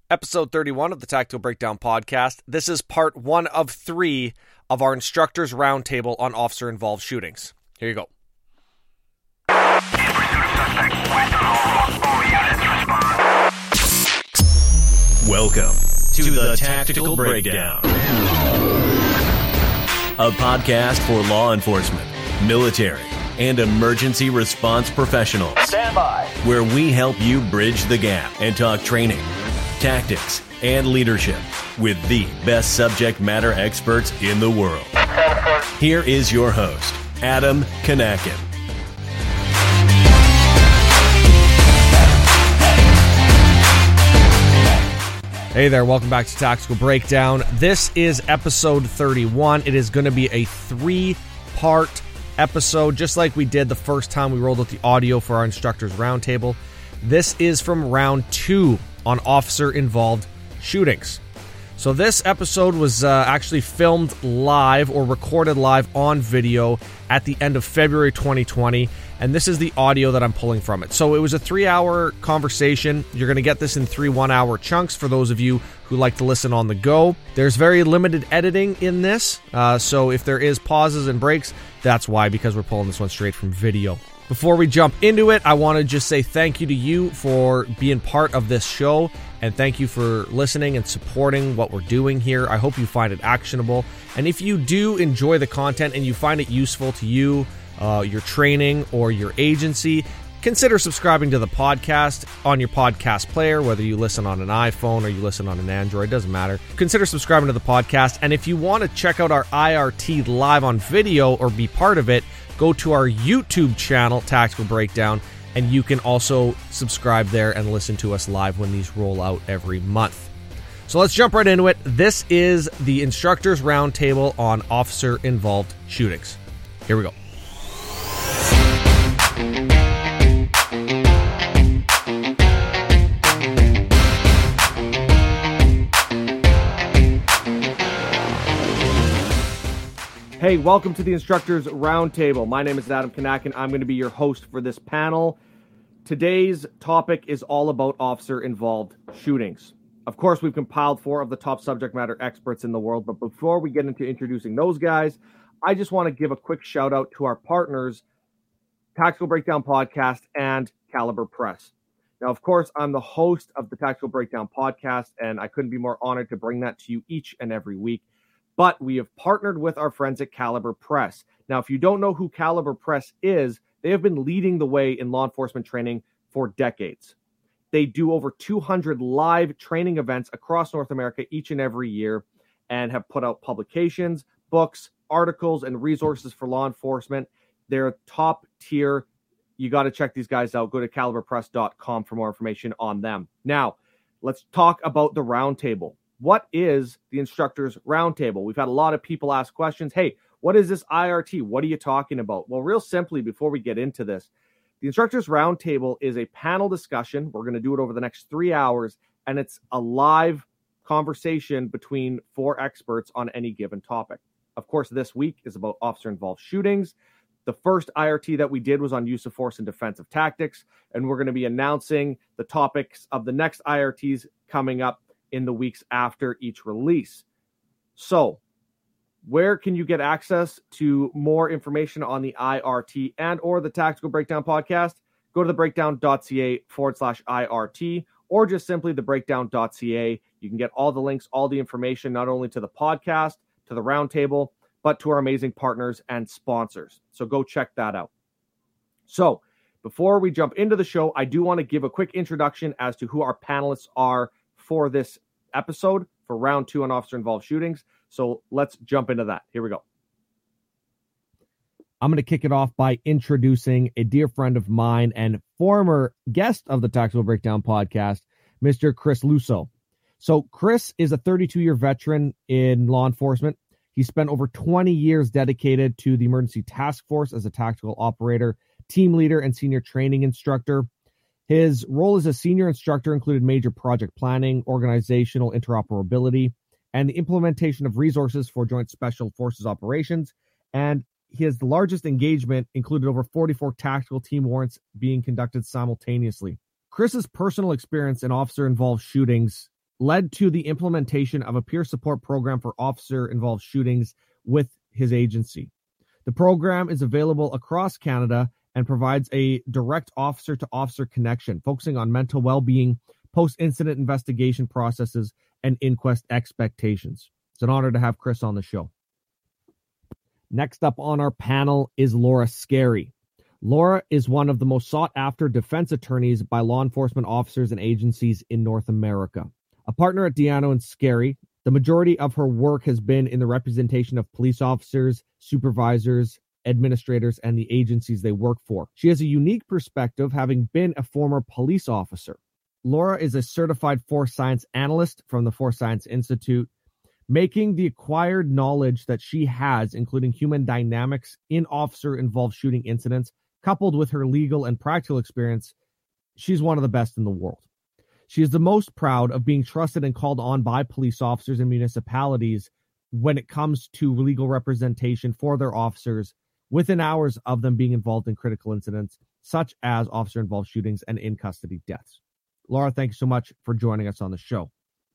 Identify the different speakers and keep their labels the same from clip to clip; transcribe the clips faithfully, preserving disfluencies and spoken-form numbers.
Speaker 1: Episode thirty-one of the Tactical Breakdown Podcast. This is part one of three of our Instructors Roundtable on officer-involved shootings. Here you go.
Speaker 2: Welcome to, to the, the Tactical, Tactical Breakdown, a podcast for law enforcement, military, and emergency response professionals.
Speaker 3: Stand by.
Speaker 2: Where we help you bridge the gap and talk training, tactics, and leadership with the best subject matter experts in the world. Here is your host, Adam Kanakin.
Speaker 1: Hey there, welcome back to Tactical Breakdown. This is episode thirty-one. It is going to be a three-part episode, just like we did the first time we rolled out the audio for our Instructors Roundtable. This is from round two on officer-involved shootings. So this episode was uh, actually filmed live or recorded live on video at the end of February twenty twenty, and this is the audio that I'm pulling from it. So it was a three-hour conversation. You're going to get this in three one-hour chunks for those of you who like to listen on the go. There's very limited editing in this, uh, so if there is pauses and breaks, that's why, because we're pulling this one straight from video. Before we jump into it, I want to just say thank you to you for being part of this show, and thank you for listening and supporting what we're doing here. I hope you find it actionable, and if you do enjoy the content and you find it useful to you, uh, your training, or your agency, consider subscribing to the podcast on your podcast player, whether you listen on an iPhone or you listen on an Android, doesn't matter. Consider subscribing to the podcast, and if you want to check out our I R T live on video or be part of it, go to our YouTube channel, Tactical Breakdown, and you can also subscribe there and listen to us live when these roll out every month. So let's jump right into it. This is the Instructors Roundtable on officer-involved shootings. Here we go. Hey, welcome to the Instructors Roundtable. My name is Adam Kanakin. I'm going to be your host for this panel. Today's topic is all about officer-involved shootings. Of course, we've compiled four of the top subject matter experts in the world, but before we get into introducing those guys, I just want to give a quick shout out to our partners, Tactical Breakdown Podcast and Caliber Press. Now, of course, I'm the host of the Tactical Breakdown Podcast, and I couldn't be more honored to bring that to you each and every week. But we have partnered with our friends at Caliber Press. Now, if you don't know who Caliber Press is, they have been leading the way in law enforcement training for decades. They do over two hundred live training events across North America each and every year and have put out publications, books, articles, and resources for law enforcement. They're top tier. You got to check these guys out. Go to caliber press dot com for more information on them. Now, let's talk about the roundtable. What is the Instructors Roundtable? We've had a lot of people ask questions. Hey, what is this I R T? What are you talking about? Well, real simply, before we get into this, the Instructors Roundtable is a panel discussion. We're going to do it over the next three hours, and it's a live conversation between four experts on any given topic. Of course, this week is about officer-involved shootings. The first I R T that we did was on use of force and defensive tactics, and we're going to be announcing the topics of the next I R Ts coming up in the weeks after each release. So, where can you get access to more information on the I R T and or the Tactical Breakdown Podcast? Go to thebreakdown.ca forward slash IRT or just simply thebreakdown.ca. You can get all the links, all the information, not only to the podcast, to the roundtable, but to our amazing partners and sponsors. So go check that out. So, before we jump into the show, I do want to give a quick introduction as to who our panelists are for this episode for round two on officer-involved shootings. So let's jump into that. Here we go. I'm going to kick it off by introducing a dear friend of mine and former guest of the Tactical Breakdown Podcast, Mister Chris Lusso. So Chris is a thirty-two-year veteran in law enforcement. He spent over twenty years dedicated to the Emergency Task Force as a tactical operator, team leader, and senior training instructor. His role as a senior instructor included major project planning, organizational interoperability, and the implementation of resources for Joint Special Forces operations. And his largest engagement included over forty-four tactical team warrants being conducted simultaneously. Chris's personal experience in officer-involved shootings led to the implementation of a peer support program for officer-involved shootings with his agency. The program is available across Canada and provides a direct officer-to-officer connection, focusing on mental well-being, post-incident investigation processes, and inquest expectations. It's an honor to have Chris on the show. Next up on our panel is Laura Scarry. Laura is one of the most sought-after defense attorneys by law enforcement officers and agencies in North America. A partner at Diano and Scarry, the majority of her work has been in the representation of police officers, supervisors, administrators, and the agencies they work for. She has a unique perspective, having been a former police officer. Laura is a certified force science analyst from the Force Science Institute, making the acquired knowledge that she has, including human dynamics in officer-involved shooting incidents, coupled with her legal and practical experience, she's one of the best in the world. She is the most proud of being trusted and called on by police officers and municipalities when it comes to legal representation for their officers within hours of them being involved in critical incidents, such as officer-involved shootings and in-custody deaths. Laura, thank you so much for joining us on the show.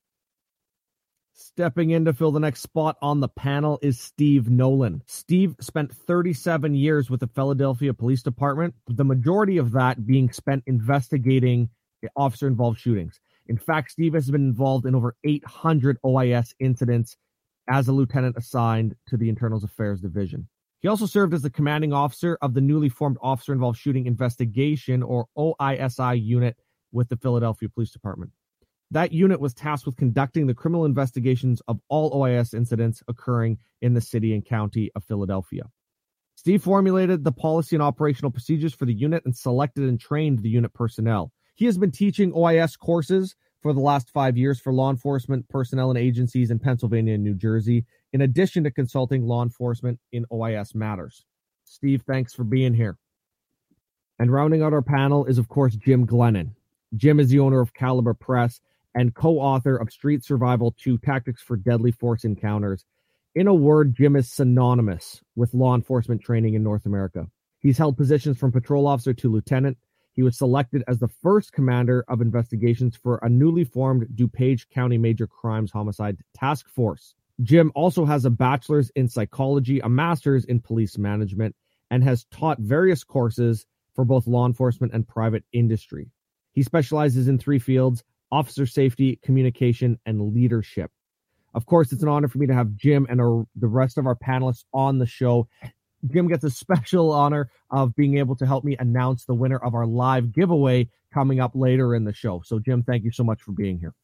Speaker 1: Stepping in to fill the next spot on the panel is Steve Nolan. Steve spent thirty-seven years with the Philadelphia Police Department, the majority of that being spent investigating officer-involved shootings. In fact, Steve has been involved in over eight hundred O I S incidents as a lieutenant assigned to the Internal Affairs Division. He also served as the commanding officer of the newly formed Officer-Involved Shooting Investigation, or O I S I unit, with the Philadelphia Police Department. That unit was tasked with conducting the criminal investigations of all O I S incidents occurring in the city and county of Philadelphia. Steve formulated the policy and operational procedures for the unit and selected and trained the unit personnel. He has been teaching O I S courses for the last five years for law enforcement personnel and agencies in Pennsylvania and New Jersey, in addition to consulting law enforcement in O I S matters. Steve, thanks for being here. And rounding out our panel is, of course, Jim Glennon. Jim is the owner of Caliber Press and co-author of Street Survival two, Tactics for Deadly Force Encounters. In a word, Jim is synonymous with law enforcement training in North America. He's held positions from patrol officer to lieutenant. He was selected as the first commander of investigations for a newly formed DuPage County Major Crimes Homicide Task Force. Jim also has a bachelor's in psychology, a master's in police management, and has taught various courses for both law enforcement and private industry. He specializes in three fields: officer safety, communication, and leadership. Of course, it's an honor for me to have Jim and our, the rest of our panelists on the show. Jim gets a special honor of being able to help me announce the winner of our live giveaway coming up later in the show. So, Jim, thank you so much for being here.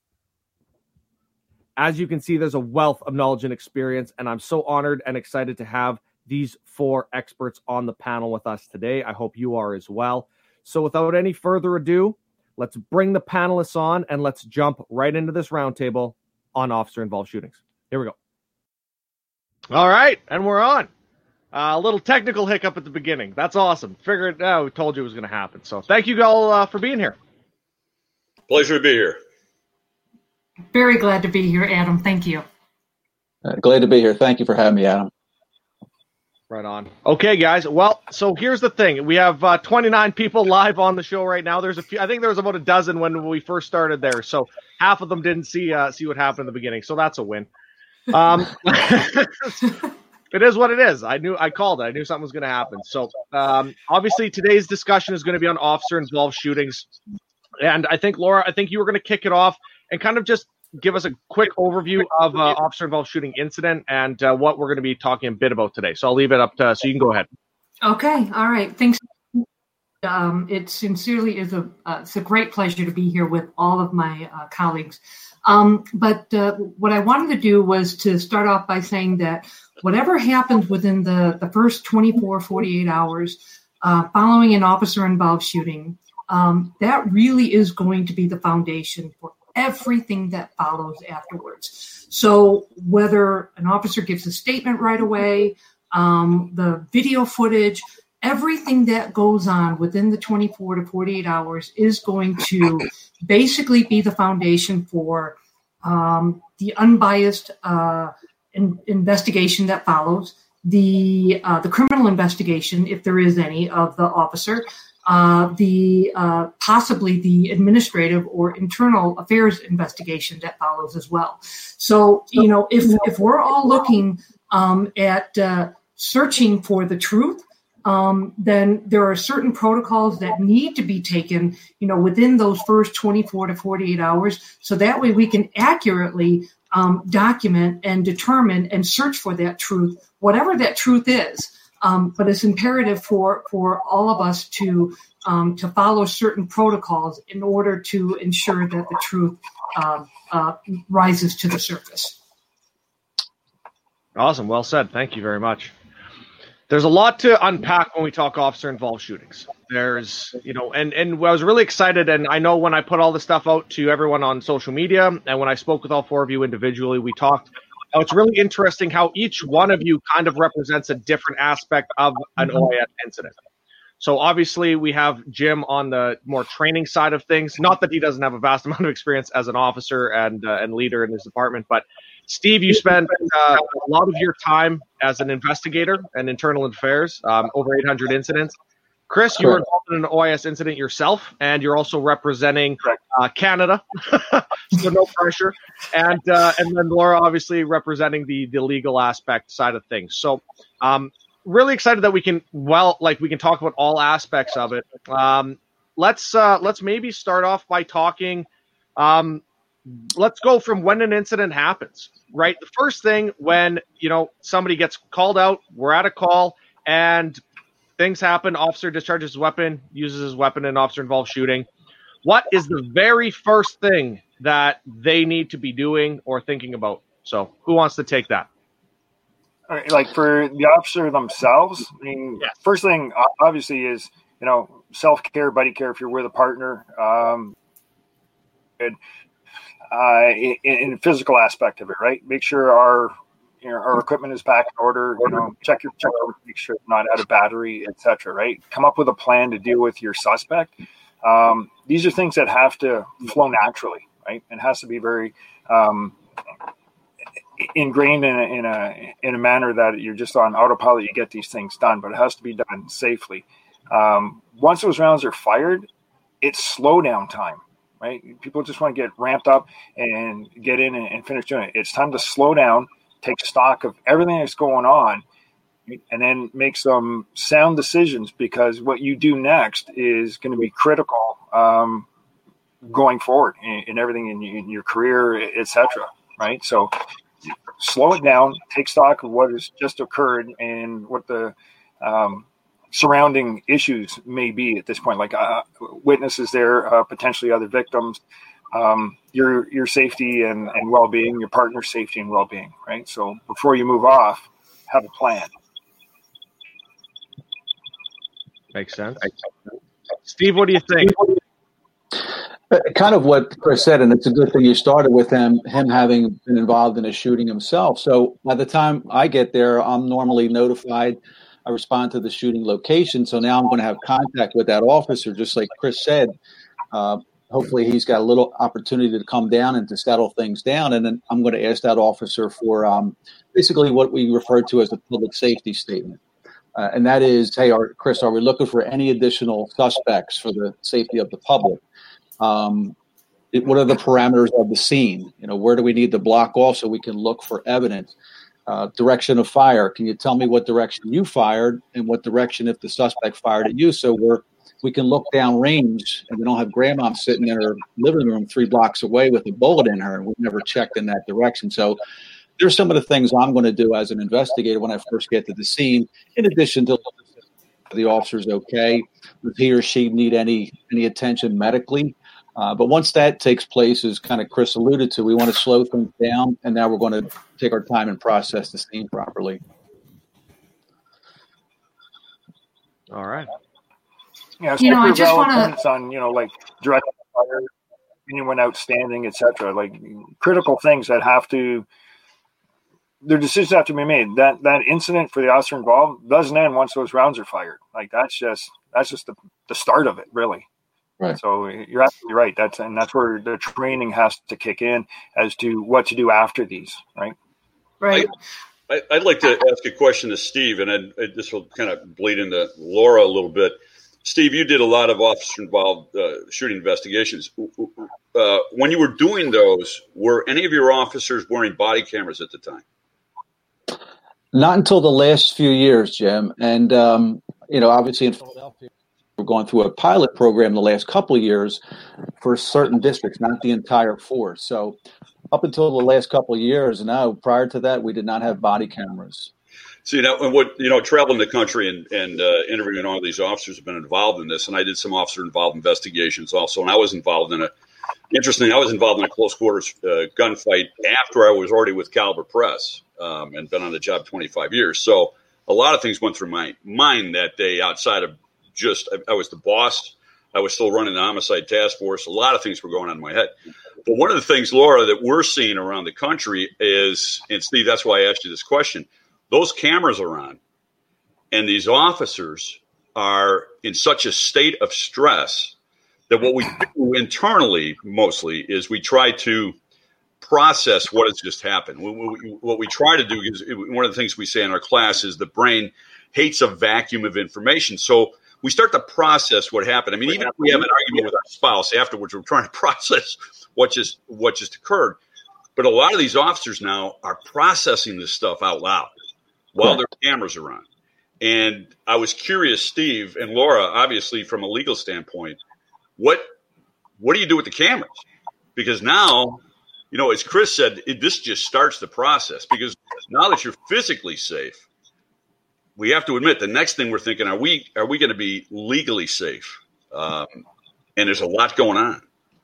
Speaker 1: As you can see, there's a wealth of knowledge and experience, and I'm so honored and excited to have these four experts on the panel with us today. I hope you are as well. So without any further ado, let's bring the panelists on and let's jump right into this roundtable on officer-involved shootings. Here we go. All right, and we're on. Uh, a little technical hiccup at the beginning. That's awesome. Figured, uh, we told you it was going to happen. So thank you all uh, for being here.
Speaker 3: Pleasure to be here.
Speaker 4: Very glad to be here, Adam. Thank you.
Speaker 5: Uh, glad to be here. Thank you for having me, Adam.
Speaker 1: Right on. Okay, guys. Well, so here's the thing. We have uh, twenty-nine people live on the show right now. There's a few. I think there was about a dozen when we first started there. So half of them didn't see uh, see what happened in the beginning. So that's a win. Um, it is what it is. I knew I called it. I knew something was going to happen. So um, obviously today's discussion is going to be on officer-involved shootings. And I think, Laura, I think you were going to kick it off and kind of just give us a quick overview of uh, officer-involved shooting incident and uh, what we're going to be talking a bit about today. So I'll leave it up to, so you can go ahead.
Speaker 4: Okay. All right. Thanks. Um, it sincerely is a, uh, it's a great pleasure to be here with all of my uh, colleagues. Um, but uh, what I wanted to do was to start off by saying that whatever happens within the, the first twenty-four, forty-eight hours uh, following an officer-involved shooting, um, that really is going to be the foundation for everything that follows afterwards. So whether an officer gives a statement right away, um, the video footage, everything that goes on within the twenty-four to forty-eight hours is going to basically be the foundation for um, the unbiased uh, in, investigation that follows, the uh, the criminal investigation, if there is any, of the officer, uh, the uh, possibly the administrative or internal affairs investigation that follows as well. So, you know, if if we're all looking um, at uh, searching for the truth, um, then there are certain protocols that need to be taken, you know, within those first twenty-four to forty-eight hours, so that way we can accurately um, document and determine and search for that truth, whatever that truth is. Um, but it's imperative for, for all of us to um, to follow certain protocols in order to ensure that the truth uh, uh, rises to the surface.
Speaker 1: Awesome. Well said. Thank you very much. There's a lot to unpack when we talk officer-involved shootings. There's, you know, and, and I was really excited, and I know when I put all this stuff out to everyone on social media, and when I spoke with all four of you individually, we talked. Oh, it's really interesting how each one of you kind of represents a different aspect of an O I S incident. So obviously we have Jim on the more training side of things. Not that he doesn't have a vast amount of experience as an officer and uh, and leader in his department, but Steve, you spent uh, a lot of your time as an investigator and internal affairs, um, over eight hundred incidents. Chris, you were involved in an O I S incident yourself, and you're also representing uh, Canada, so no pressure. And uh, and then Laura, obviously representing the the legal aspect side of things. So, um, really excited that we can well, like we can talk about all aspects of it. Um, let's uh, let's maybe start off by talking. Um, let's go from when an incident happens. Right, the first thing when you know somebody gets called out, we're at a call, and things happen. Officer discharges his weapon, uses his weapon in an officer-involved shooting. What is the very first thing that they need to be doing or thinking about? So who wants to take that?
Speaker 6: All right, like for the officer themselves, I mean,
Speaker 1: yes.
Speaker 6: First thing obviously is, you know, self-care, buddy care if you're with a partner. Um, and, uh, in, in the physical aspect of it, right? Make sure our You know, our equipment is back in order, you know, check your check, make sure it's not out of battery, et cetera, right? Come up with a plan to deal with your suspect. Um, these are things that have to flow naturally, right? It has to be very um, ingrained in a, in a in a manner that you're just on autopilot, you get these things done, but it has to be done safely. Um, once those rounds are fired, it's slow down time, right? People just want to get ramped up and get in and, and finish doing it. It's time to slow down, take stock of everything that's going on, and then make some sound decisions, because what you do next is going to be critical um, going forward in, in everything in, in your career, et cetera. Right? So slow it down, take stock of what has just occurred and what the um, surrounding issues may be at this point, like uh, witnesses there, uh, potentially other victims, um, your your safety and, and well-being, your partner's safety and well-being, right? So before you move off, have a plan.
Speaker 1: Makes sense. Steve, what do you think?
Speaker 5: Kind of what Chris said, and it's a good thing you started with him, him having been involved in a shooting himself. So by the time I get there, I'm normally notified. I respond to the shooting location. So now I'm going to have contact with that officer, just like Chris said. Uh, hopefully he's got a little opportunity to come down and to settle things down. And then I'm going to ask that officer for um, basically what we refer to as a public safety statement. Uh, and that is, hey, are, Chris, are we looking for any additional suspects for the safety of the public? Um, it, what are the parameters of the scene? You know, where do we need to block off so we can look for evidence? Uh, direction of fire. Can you tell me what direction you fired and what direction if the suspect fired at you? So we're we can look down range and we don't have grandma sitting in her living room three blocks away with a bullet in her and we've never checked in that direction. So there's some of the things I'm going to do as an investigator when I first get to the scene, in addition to the officer's okay. Does he or she need any any attention medically? Uh, but once that takes place, as kind of Chris alluded to, we want to slow things down, and now we're going to take our time and process the scene properly.
Speaker 1: All right.
Speaker 6: Yeah,
Speaker 4: you know, I just want
Speaker 6: to on you know like direct fire, anyone outstanding, et cetera. Like critical things that have to, their decisions have to be made. That that incident for the officer involved doesn't end once those rounds are fired. Like that's just that's just the, the start of it, really.
Speaker 5: Right.
Speaker 6: So you're absolutely right. That's and that's where the training has to kick in as to what to do after these. Right.
Speaker 4: Right.
Speaker 3: I, I'd like to ask a question to Steve, and I, I, this will kind of bleed into Laura a little bit. Steve, you did a lot of officer-involved uh, shooting investigations. Uh, when you were doing those, were any of your officers wearing body cameras at the time?
Speaker 5: Not until the last few years, Jim. And, um, you know, obviously in Philadelphia, we're going through a pilot program the last couple of years for certain districts, not the entire force. So up until the last couple of years, no, prior to that, we did not have body cameras.
Speaker 3: So, you know, and what, you know, traveling the country and, and uh, interviewing all these officers have been involved in this. And I did some officer-involved investigations also. And I was involved in a, interesting, I was involved in a close quarters uh, gunfight after I was already with Caliber Press um, and been on the job twenty-five years. So a lot of things went through my mind that day outside of just, I, I was the boss. I was still running the homicide task force. A lot of things were going on in my head. But one of the things, Laura, that we're seeing around the country is, and Steve, that's why I asked you this question, those cameras are on, and these officers are in such a state of stress that what we do internally mostly is we try to process what has just happened. What we try to do is, one of the things we say in our class is the brain hates a vacuum of information. So we start to process what happened. I mean, even if we have an argument with our spouse afterwards, we're trying to process what just what just occurred. But a lot of these officers now are processing this stuff out loud while their cameras are on. And I was curious, Steve and Laura, obviously from a legal standpoint, what what do you do with the cameras? Because now, you know, as Chris said, it, this just starts the process. Because now that you're physically safe, we have to admit the next thing we're thinking, are we are we going to be legally safe? Um, and there's a lot going on.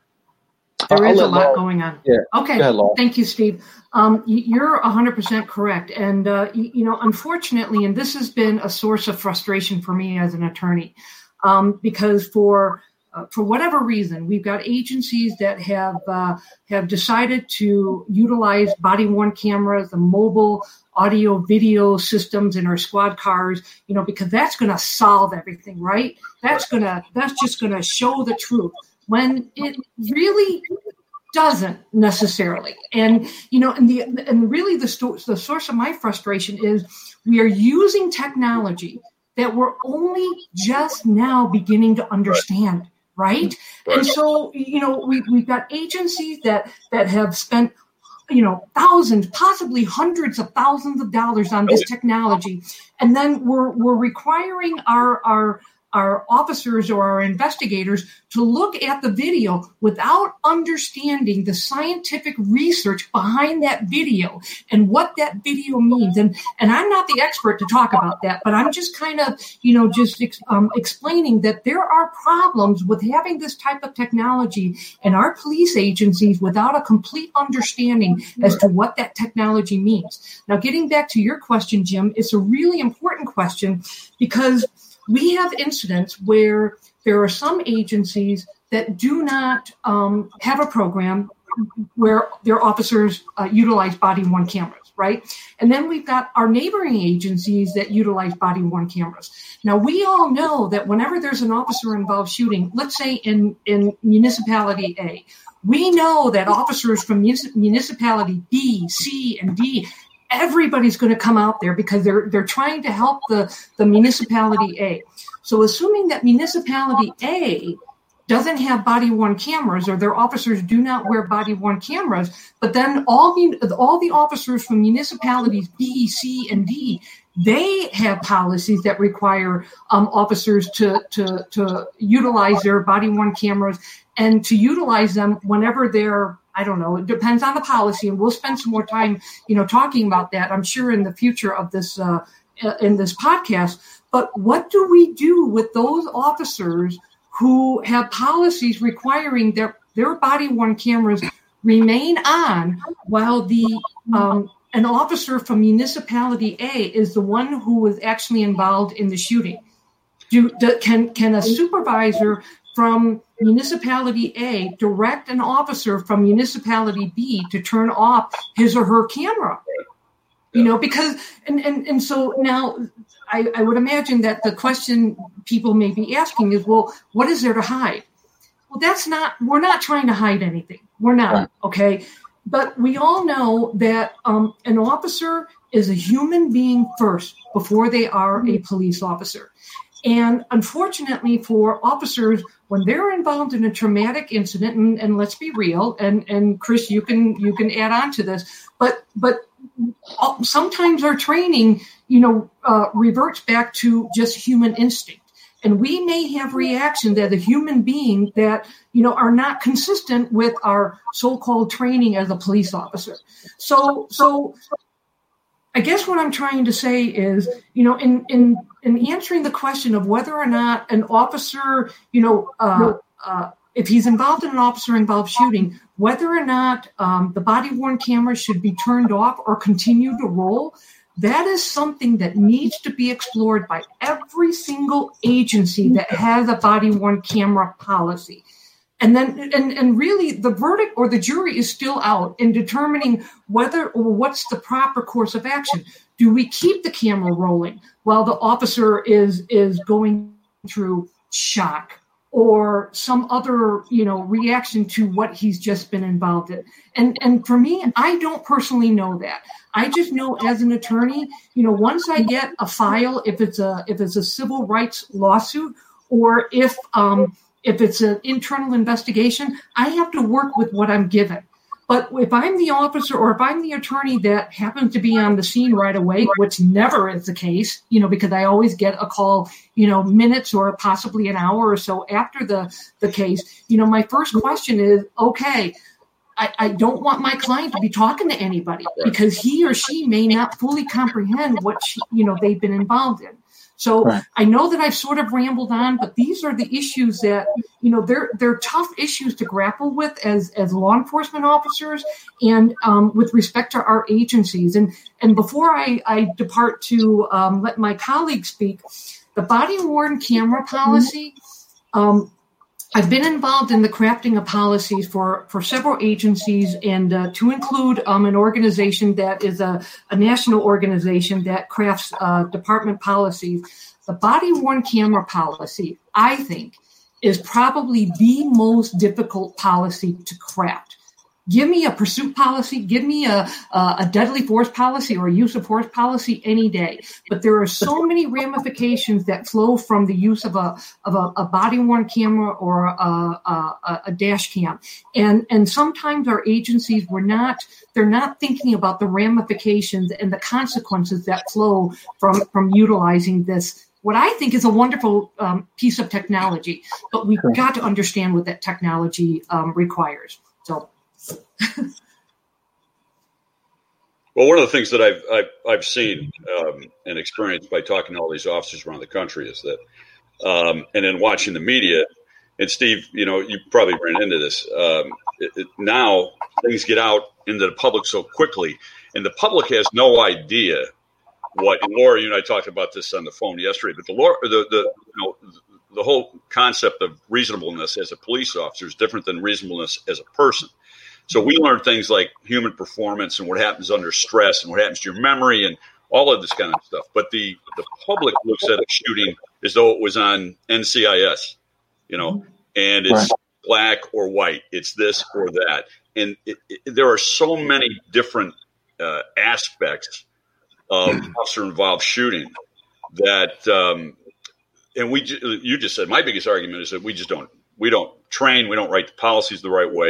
Speaker 4: There
Speaker 5: I'll
Speaker 4: is a lot
Speaker 5: Laura.
Speaker 4: going on.
Speaker 5: Yeah.
Speaker 4: Okay.
Speaker 5: Ahead,
Speaker 4: Thank you, Steve. Um, you're one hundred percent correct. And, uh, you know, unfortunately, and this has been a source of frustration for me as an attorney, um, because for uh, for whatever reason, we've got agencies that have uh, have decided to utilize body-worn cameras, the mobile audio video systems in our squad cars, you know, because that's going to solve everything, right? That's going to that's just going to show the truth, when it really doesn't necessarily. And, you know, and the and really the, sto- the source of my frustration is we are using technology that we're only just now beginning to understand, right? right? And so, you know, we, we've got agencies that, that have spent, you know, thousands, possibly hundreds of thousands of dollars on this technology. And then we're we're requiring our our our officers or our investigators to look at the video without understanding the scientific research behind that video and what that video means. And and I'm not the expert to talk about that, but I'm just kind of, you know, just um, explaining that there are problems with having this type of technology in our police agencies without a complete understanding as to what that technology means. Now, getting back to your question, Jim, it's a really important question because we have incidents where there are some agencies that do not um, have a program where their officers uh, utilize body-worn cameras, right? And then we've got our neighboring agencies that utilize body-worn cameras. Now, we all know that whenever there's an officer-involved shooting, let's say in, in municipality A, we know that officers from municipality B, C, and D, everybody's going to come out there because they're they're trying to help the, the municipality A. So assuming that municipality A doesn't have body-worn cameras or their officers do not wear body-worn cameras, but then all the, all the officers from municipalities B, C, and D, they have policies that require um, officers to, to, to utilize their body-worn cameras and to utilize them whenever they're, I don't know, it depends on the policy, and we'll spend some more time, you know, talking about that, I'm sure, in the future of this, uh, in this podcast. But what do we do with those officers who have policies requiring their, their body-worn cameras remain on while the um, an officer from municipality A is the one who was actually involved in the shooting? Do, do can can a supervisor from municipality A direct an officer from municipality B to turn off his or her camera? You know, because, and, and, and so now I, I would imagine that the question people may be asking is, well, what is there to hide? Well, that's not, we're not trying to hide anything. We're not, right. Okay? But we all know that um, an officer is a human being first before they are a police officer. And unfortunately for officers, when they're involved in a traumatic incident, and, and let's be real, and, and Chris, you can you can add on to this, but but sometimes our training, you know, uh, reverts back to just human instinct. And we may have reactions as a human being that, you know, are not consistent with our so-called training as a police officer. So, so I guess what I'm trying to say is, you know, in in in answering the question of whether or not an officer, you know, uh, uh, if he's involved in an officer-involved shooting, whether or not um, the body-worn camera should be turned off or continue to roll, that is something that needs to be explored by every single agency that has a body-worn camera policy. And then, and, and really, the verdict or the jury is still out in determining whether or what's the proper course of action. Do we keep the camera rolling while the officer is is going through shock or some other, you know, reaction to what he's just been involved in? And and for me, I don't personally know that. I just know as an attorney, you know, once I get a file, if it's a if it's a civil rights lawsuit or if um if it's an internal investigation, I have to work with what I'm given. But if I'm the officer or if I'm the attorney that happens to be on the scene right away, which never is the case, you know, because I always get a call, you know, minutes or possibly an hour or so after the, the case, you know, my first question is, okay, I, I don't want my client to be talking to anybody because he or she may not fully comprehend what, she, you know, they've been involved in. So right. I know that I've sort of rambled on, but these are the issues that, you know, they're they're tough issues to grapple with as as law enforcement officers and um, with respect to our agencies. And and before I, I depart to um, let my colleagues speak, the body-worn camera policy, um, I've been involved in the crafting of policies for, for several agencies and uh, to include um, an organization that is a, a national organization that crafts uh, department policies. The body-worn camera policy, I think, is probably the most difficult policy to craft. Give me a pursuit policy, give me a, a, a deadly force policy or a use of force policy any day. But there are so many ramifications that flow from the use of a of a, a body-worn camera or a, a, a dash cam. And and sometimes our agencies were not they're not thinking about the ramifications and the consequences that flow from, from utilizing this. What I think is a wonderful um, piece of technology, but we've got to understand what that technology um, requires. So.
Speaker 3: Well, one of the things that I've I've, I've seen um, and experienced by talking to all these officers around the country is that, um, and then watching the media, and Steve, you know, you probably ran into this. Um, it, it, now things get out into the public so quickly, and the public has no idea what. And Laura, you and I talked about this on the phone yesterday, but the Laura, the the you know, the whole concept of reasonableness as a police officer is different than reasonableness as a person. So we learn things like human performance and what happens under stress and what happens to your memory and all of this kind of stuff. But the, the public looks at a shooting as though it was on N C I S, you know, and it's right. Black or white. It's this or that. And it, it, there are so many different uh, aspects of officer-involved shooting that, um, and we, you just said, my biggest argument is that we just don't, we don't train, we don't write the policies the right way.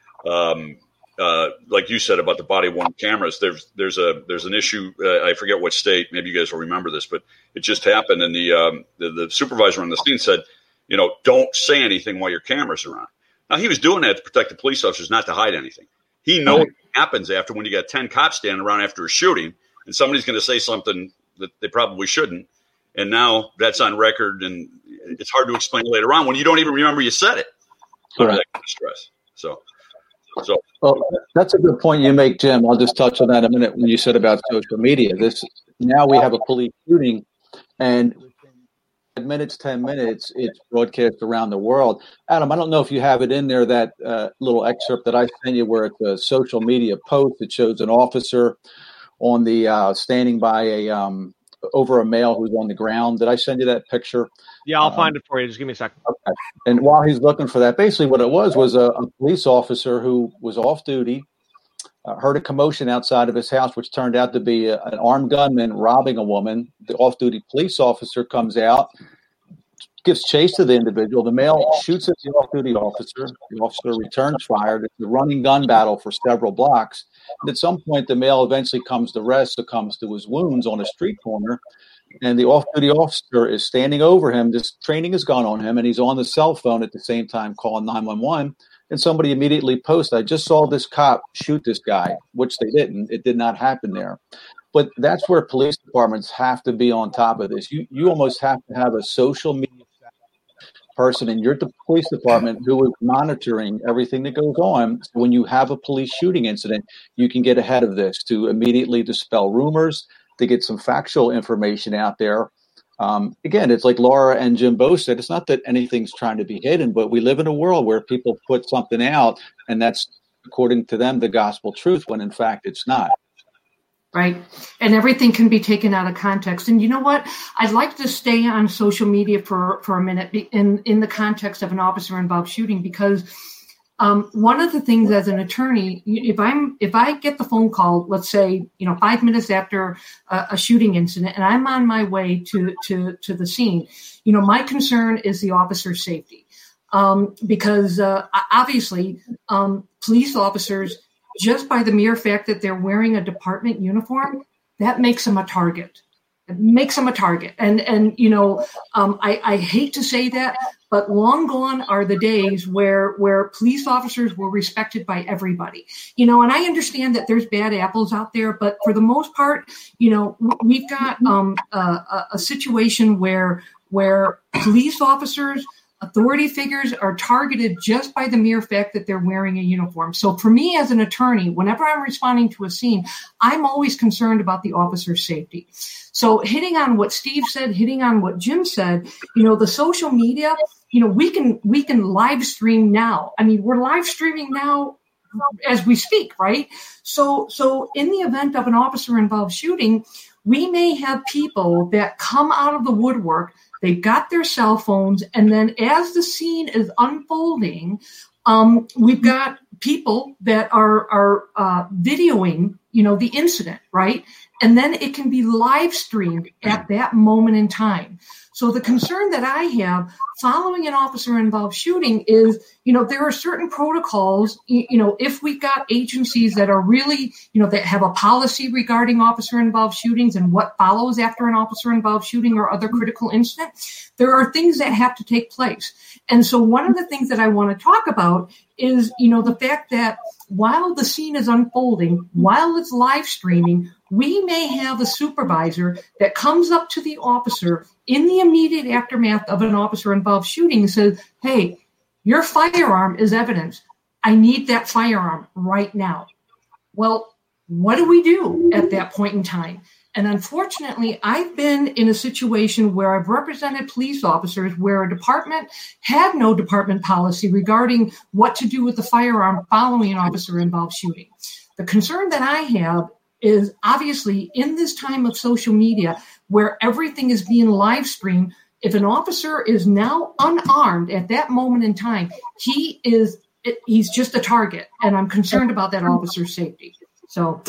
Speaker 3: Um, uh, like you said about the body-worn cameras, there's there's a there's an issue. Uh, I forget what state. Maybe you guys will remember this, but it just happened, and the, um, the the supervisor on the scene said, you know, don't say anything while your cameras are on. Now he was doing that to protect the police officers, not to hide anything. He knows what happens after when you got ten cops standing around after a shooting, and somebody's going to say something that they probably shouldn't, and now that's on record, and it's hard to explain later on when you don't even remember you said it. Under that kind of stress. So. So,
Speaker 5: well, that's a good point you make, Jim. I'll just touch on that a minute when you said about social media. This now we have a police shooting, and within minutes, ten minutes, it's broadcast around the world. Adam, I don't know if you have it in there, that uh, little excerpt that I sent you where it's a social media post that shows an officer on the uh, standing by a um, over a male who's on the ground. Did I send you that picture?
Speaker 1: Yeah, I'll
Speaker 5: um,
Speaker 1: find it for you. Just give me a second.
Speaker 5: Okay. And while he's looking for that, basically what it was was a, a police officer who was off duty, uh, heard a commotion outside of his house, which turned out to be a, an armed gunman robbing a woman. The off-duty police officer comes out, gives chase to the individual. The male shoots at the off-duty officer. The officer returns fire. It's a running gun battle for several blocks. And at some point, the male eventually comes to rest, succumbs to his wounds on a street corner. And the off-duty officer is standing over him, just training his gun on him, and he's on the cell phone at the same time calling nine one one. And somebody immediately posts, I just saw this cop shoot this guy, which they didn't. It did not happen there. But that's where police departments have to be on top of this. You you almost have to have a social media person in your de- police department who is monitoring everything that goes on. So when you have a police shooting incident, you can get ahead of this to immediately dispel rumors, to get some factual information out there. Um, again, it's like Laura and Jim both said, it's not that anything's trying to be hidden, but we live in a world where people put something out and that's, according to them, the gospel truth, when in fact it's not.
Speaker 4: Right. And everything can be taken out of context. And you know what? I'd like to stay on social media for, for a minute in, in the context of an officer involved shooting, because um, one of the things as an attorney, if I'm if I get the phone call, let's say, you know, five minutes after a, a shooting incident, and I'm on my way to, to, to the scene, you know, my concern is the officer's safety. Um, because uh, obviously um, police officers, just by the mere fact that they're wearing a department uniform, that makes them a target. It makes them a target. And, and you know, um, I, I hate to say that, but long gone are the days where where police officers were respected by everybody. You know, and I understand that there's bad apples out there, but for the most part, you know, we've got um, a, a situation where where police officers, authority figures are targeted just by the mere fact that they're wearing a uniform. So for me as an attorney, whenever I'm responding to a scene, I'm always concerned about the officer's safety. So hitting on what Steve said, hitting on what Jim said, you know, the social media, you know, we can we can live stream now. I mean, we're live streaming now as we speak, right? So so in the event of an officer involved shooting, we may have people that come out of the woodwork. They've got their cell phones, and then as the scene is unfolding, um, we've got people that are are uh, videoing, you know, the incident, right? And then it can be live streamed at that moment in time. So the concern that I have following an officer-involved shooting is, you know, there are certain protocols, you know, if we've got agencies that are really, you know, that have a policy regarding officer-involved shootings and what follows after an officer-involved shooting or other critical incident, there are things that have to take place. And so one of the things that I want to talk about is, you know, the fact that while the scene is unfolding, while it's live streaming, we may have a supervisor that comes up to the officer in the immediate aftermath of an officer-involved shooting and says, hey, your firearm is evidence. I need that firearm right now. Well, what do we do at that point in time? And unfortunately, I've been in a situation where I've represented police officers where a department had no department policy regarding what to do with the firearm following an officer-involved shooting. The concern that I have is obviously in this time of social media where everything is being live streamed, if an officer is now unarmed at that moment in time, he is he's just a target. And I'm concerned about that officer's safety. So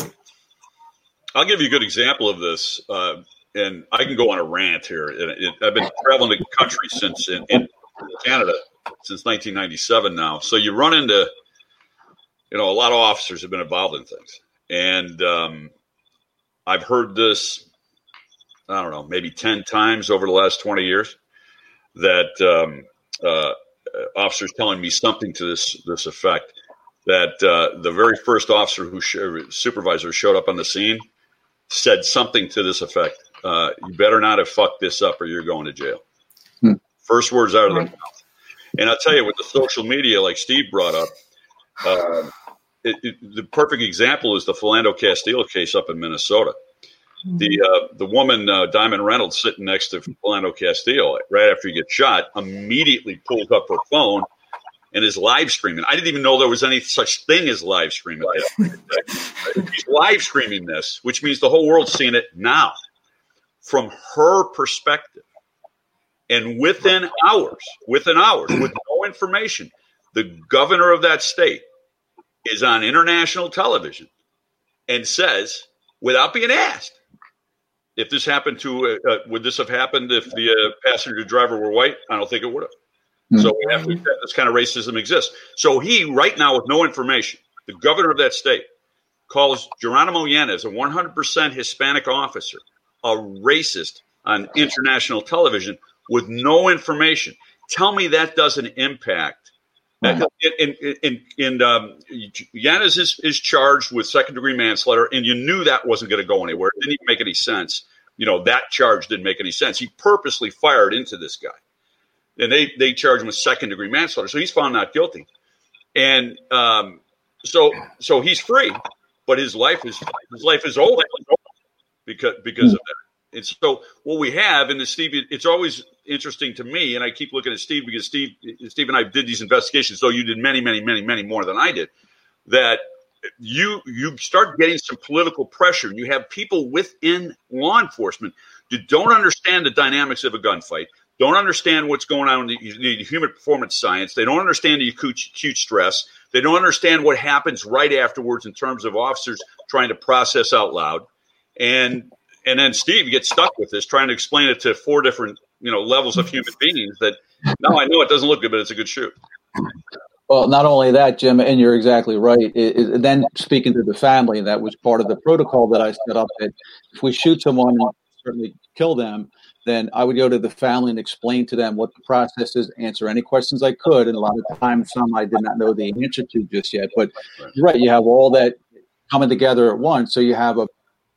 Speaker 3: I'll give you a good example of this, uh, and I can go on a rant here. It, it, I've been traveling the country since in, in Canada since nineteen ninety-seven now. So you run into, you know, a lot of officers have been involved in things. And um, I've heard this, I don't know, maybe ten times over the last twenty years that um, uh, officers telling me something to this this effect, that uh, the very first officer who sh- supervisor showed up on the scene said something to this effect. Uh, you better not have fucked this up or you're going to jail. Hmm. First words out of their mouth. And I'll tell you, with the social media, like Steve brought up, uh, It, it, the perfect example is the Philando Castile case up in Minnesota. Mm-hmm. The uh, the woman, uh, Diamond Reynolds, sitting next to Philando Castile right after he gets shot, immediately pulls up her phone and is live streaming. I didn't even know there was any such thing as live streaming. He's live streaming this, which means the whole world's seeing it now from her perspective. And within hours, within hours, with no information, the governor of that state is on international television and says, without being asked, If this happened to, uh, uh, would this have happened if the uh, passenger driver were white? I don't think it would have. Mm-hmm. So we have to accept this kind of racism exists. So he, right now, with no information, the governor of that state calls Geronimo Yanez, a one hundred percent Hispanic officer, a racist on international television with no information. Tell me that doesn't impact. Mm-hmm. In, in, in, in um, Yanez is, is charged with second-degree manslaughter, and you knew that wasn't going to go anywhere. It didn't even make any sense. You know, that charge didn't make any sense. He purposely fired into this guy. And they, they charge him with second-degree manslaughter. So he's found not guilty. And um, so so he's free, but his life is his life is over because because of that. And so what we have, and the Steve, it's always interesting to me, and I keep looking at Steve because Steve, Steve and I did these investigations, though you did many, many, many, many more than I did, that you you start getting some political pressure. You have people within law enforcement that don't understand the dynamics of a gunfight, don't understand what's going on in the, the human performance science. They don't understand the acute, acute stress. They don't understand what happens right afterwards in terms of officers trying to process out loud. And And then Steve gets stuck with this, trying to explain it to four different, you know, levels of human beings that, no, I know it doesn't look good, but it's a good shoot.
Speaker 5: Well, not only that, Jim, and you're exactly right. It, it, then speaking to the family, that was part of the protocol that I set up, that if we shoot someone and certainly kill them, then I would go to the family and explain to them what the process is, answer any questions I could. And a lot of times, some I did not know the answer to just yet. But you're right, you have all that coming together at once. So you have a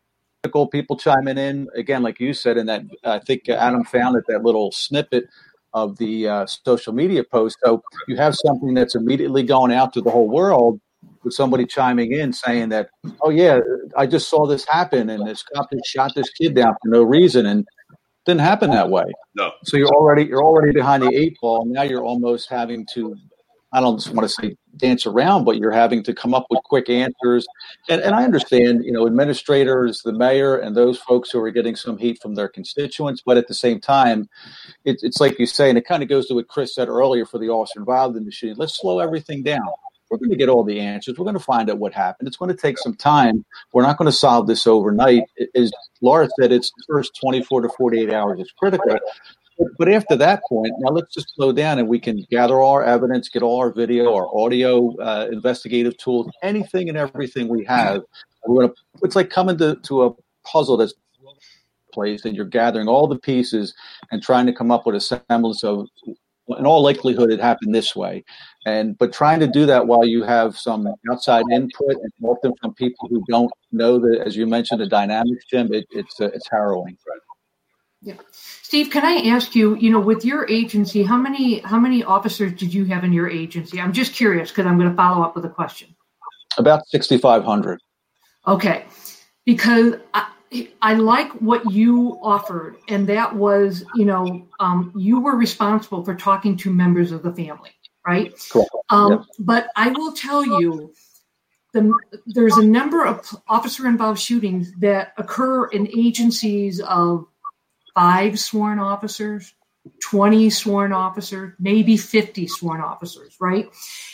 Speaker 5: people chiming in again, like you said, and that I think Adam found it, that little snippet of the uh, social media post. So you have something that's immediately going out to the whole world with somebody chiming in saying that, oh yeah, I just saw this happen, and this cop just shot this kid down for no reason, and it didn't happen that way.
Speaker 3: No.
Speaker 5: So you're already you're already behind the eight ball. Now you're almost having to, I don't just want to say dance around, but you're having to come up with quick answers. And, and I understand, you know, administrators, the mayor, and those folks who are getting some heat from their constituents. But at the same time, it, it's like you say, and it kind of goes to what Chris said earlier for the officer involved in the shooting. Let's slow everything down. We're going to get all the answers. We're going to find out what happened. It's going to take some time. We're not going to solve this overnight. As Laura said, it's the first twenty-four to forty-eight hours is critical. But after that point, now let's just slow down and we can gather all our evidence, get all our video, our audio, uh, investigative tools, anything and everything we have. We're gonna, it's like coming to, to a puzzle that's placed, and you're gathering all the pieces and trying to come up with a semblance of, in all likelihood, it happened this way. And but trying to do that while you have some outside input and often from people who don't know the, as you mentioned, the dynamics, Jim, it, it's uh, it's harrowing.
Speaker 4: Yeah. Steve, can I ask you, you know, with your agency, how many how many officers did you have in your agency? I'm just curious because I'm going to follow up with a question.
Speaker 5: About sixty-five hundred.
Speaker 4: Okay. Because I, I like what you offered, and that was, you know, um, you were responsible for talking to members of the family, right?
Speaker 5: Cool.
Speaker 4: Um,
Speaker 5: yep.
Speaker 4: But I will tell you, the, there's a number of officer-involved shootings that occur in agencies of five sworn officers, twenty sworn officers, maybe fifty sworn officers, right?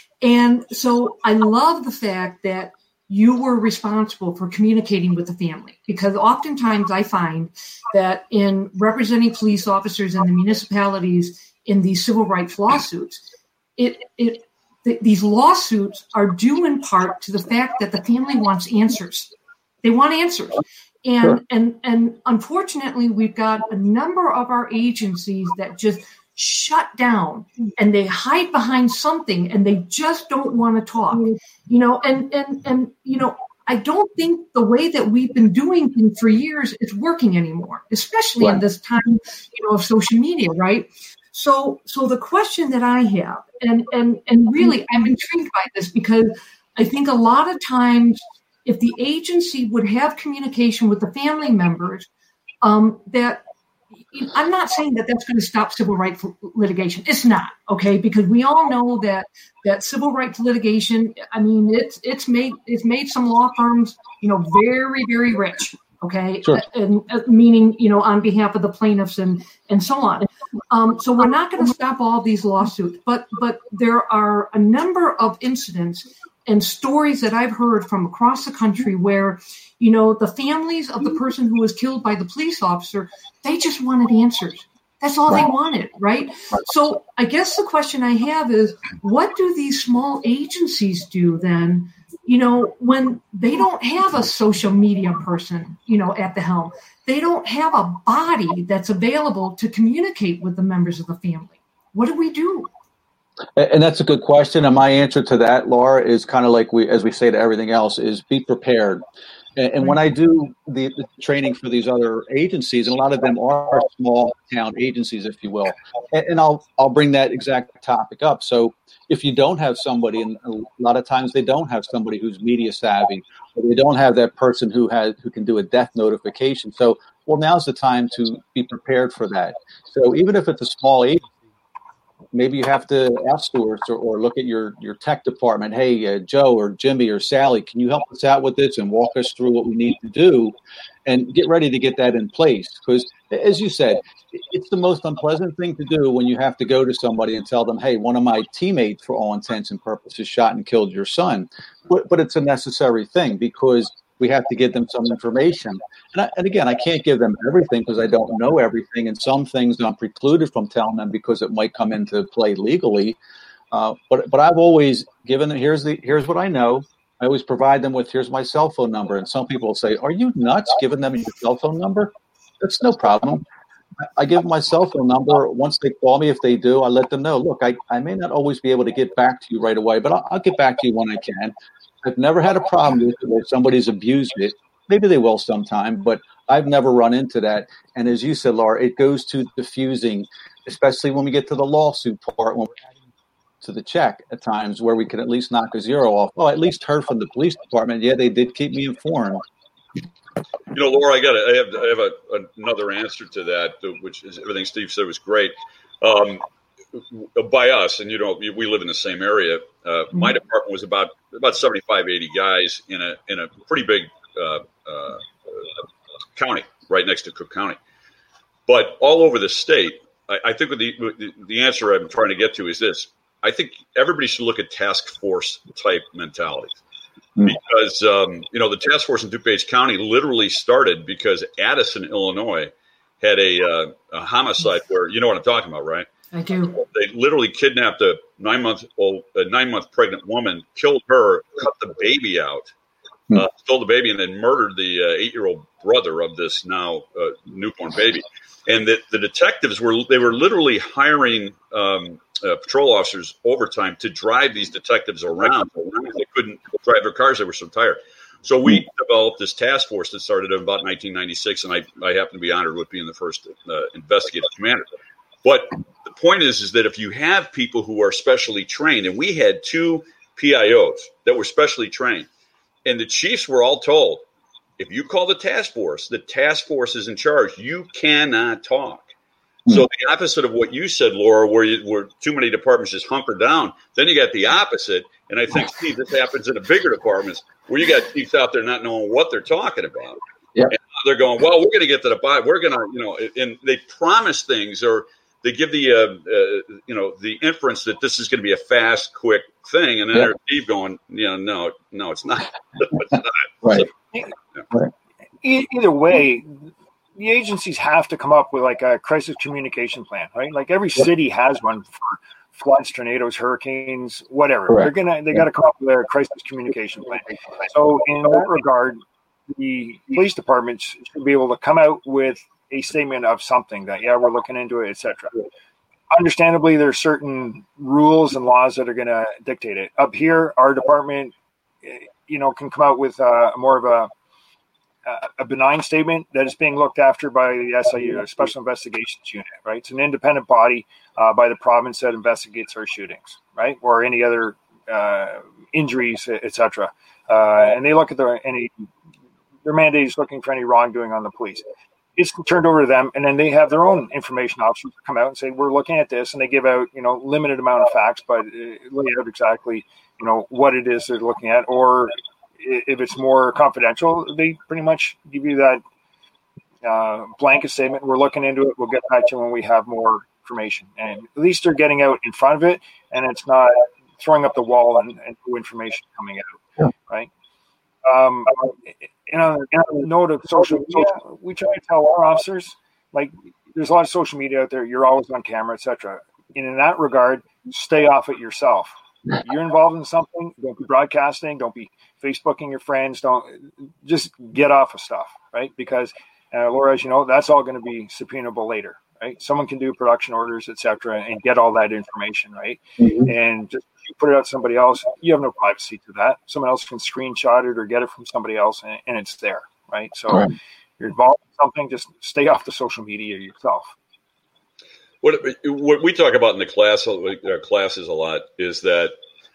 Speaker 4: And so I love the fact that you were responsible for communicating with the family, because oftentimes I find that in representing police officers in the municipalities in these civil rights lawsuits, it it th- these lawsuits are due in part to the fact that the family wants answers. They want answers. And, sure. and and unfortunately, we've got a number of our agencies that just shut down, and they hide behind something, and they just don't want to talk. You know, and and and you know, I don't think the way that we've been doing things for years is working anymore, especially right. in this time, you know, of social media, right? So so the question that I have, and and and really, I'm intrigued by this, because I think a lot of times, if the agency would have communication with the family members, um, that I'm not saying that that's going to stop civil rights litigation. It's not, okay? Because we all know that that civil rights litigation, I mean, it's it's made it's made some law firms, you know, very very rich, okay?
Speaker 5: Sure.
Speaker 4: And uh, meaning, you know, on behalf of the plaintiffs and and so on. Um, so we're not going to stop all these lawsuits, but but there are a number of incidents. and stories that I've heard from across the country where, you know, the families of the person who was killed by the police officer, they just wanted answers. That's all they wanted, right? So I guess the question I have is, what do these small agencies do then, you know, when they don't have a social media person, you know, at the helm? They don't have a body that's available to communicate with the members of the family. What do we do?
Speaker 5: And that's a good question. And my answer to that, Laura, is kind of like we, as we say to everything else, is be prepared. And, and when I do the, the training for these other agencies, and a lot of them are small town agencies, if you will, and, and I'll I'll bring that exact topic up. So if you don't have somebody, and a lot of times they don't have somebody who's media savvy, or they don't have that person who has who can do a death notification. So, well, now's the time to be prepared for that. So even if it's a small agency, maybe you have to outsource or, or look at your, your tech department. Hey, uh, Joe or Jimmy or Sally, can you help us out with this and walk us through what we need to do, and get ready to get that in place? Because, as you said, it's the most unpleasant thing to do when you have to go to somebody and tell them, hey, one of my teammates, for all intents and purposes, shot and killed your son. But, but it's a necessary thing, because we have to give them some information. And, I, and again, I can't give them everything because I don't know everything. And some things I'm precluded from telling them because it might come into play legally. Uh, but but I've always given them, here's the here's what I know. I always provide them with, here's my cell phone number. And some people will say, are you nuts giving them your cell phone number? That's no problem. I give them my cell phone number. Once they call me, if they do, I let them know, look, I, I may not always be able to get back to you right away, but I'll, I'll get back to you when I can. I've never had a problem with it where somebody's abused it. Maybe they will sometime, but I've never run into that. And as you said, Laura, it goes to diffusing, especially when we get to the lawsuit part, when we're adding to the check at times, where we can at least knock a zero off. Well, I at least heard from the police department. Yeah, they did keep me informed.
Speaker 3: You know, Laura, I got I have I have a, another answer to that, which is everything Steve said was great. Um, by us, and you know, we live in the same area. Uh, my department was about about seventy-five, eighty guys in a in a pretty big uh, uh, county right next to Cook County. But all over the state, I, I think the, the the answer I'm trying to get to is this: I think everybody should look at task force type mentalities. Because, um, you know, the task force in DuPage County literally started because Addison, Illinois, had a, uh, a homicide where, you know what I'm talking about, right?
Speaker 4: I do.
Speaker 3: They literally kidnapped a nine-month-old, a nine-month pregnant woman, killed her, cut the baby out, uh, stole the baby, and then murdered the uh, eight-year-old brother of this now uh, newborn baby. And the, the detectives were they were literally hiring um, uh, patrol officers overtime to drive these detectives around. They couldn't drive their cars; they were so tired. So we developed this task force that started in about nineteen ninety-six, and I, I happen to be honored with being the first uh, investigative commander. But the point is, is that if you have people who are specially trained, and we had two P I Os that were specially trained, and the chiefs were all told, if you call the task force, the task force is in charge. You cannot talk. Mm-hmm. So the opposite of what you said, Laura, where, you, where too many departments just hunker down, then you got the opposite. And I think, Steve, this happens in the bigger departments where you got chiefs out there not knowing what they're talking about.
Speaker 5: Yep.
Speaker 3: And they're going, well, we're going to get to the bottom. We're going to, you know, and they promise things, or they give the, uh, uh, you know, the inference that this is going to be a fast, quick thing. And then
Speaker 5: Yep.
Speaker 3: there's Steve going, you know, no, no, it's not. It's not.
Speaker 5: Right.
Speaker 3: So,
Speaker 5: Right.
Speaker 6: Either way, the agencies have to come up with like a crisis communication plan, right? Like every city has one for floods, tornadoes, hurricanes, whatever.
Speaker 5: Correct.
Speaker 6: They're gonna they got to come up with a crisis communication plan. So in that regard, the police departments should be able to come out with a statement of something that yeah we're looking into it, et cetera. Understandably, there are certain rules and laws that are going to dictate it. Up here, our department, you know, can come out with uh, more of a a benign statement that is being looked after by the S I U, Special Investigations Unit, right? It's an independent body uh, by the province that investigates our shootings, right? Or any other uh, injuries, et cetera. Uh, and they look at their, any, their mandate is looking for any wrongdoing on the police. It's turned over to them, and then they have their own information officers come out and say, we're looking at this, and they give out, you know, limited amount of facts, but lay out exactly, you know, what it is they're looking at, or if it's more confidential, they pretty much give you that uh, blanket statement. We're looking into it. We'll get back to you when we have more information. And at least they're getting out in front of it, and it's not throwing up the wall and, and new information coming out, yeah. right? Um, and on, and on the note of social media, we try to tell our officers, like, there's a lot of social media out there. You're always on camera, et cetera. And in that regard, stay off it yourself. You're involved in something, don't be broadcasting, don't be Facebooking your friends, don't just get off of stuff, right? Because, uh, Laura, as you know, that's all going to be subpoenable later, right? Someone can do production orders, et cetera, and get all that information, right? Mm-hmm. And just you put it out to somebody else, you have no privacy to that. Someone else can screenshot it or get it from somebody else, and, and it's there, right? So right. You're involved in something, just stay off the social media yourself.
Speaker 3: What, what we talk about in the class, our classes a lot is that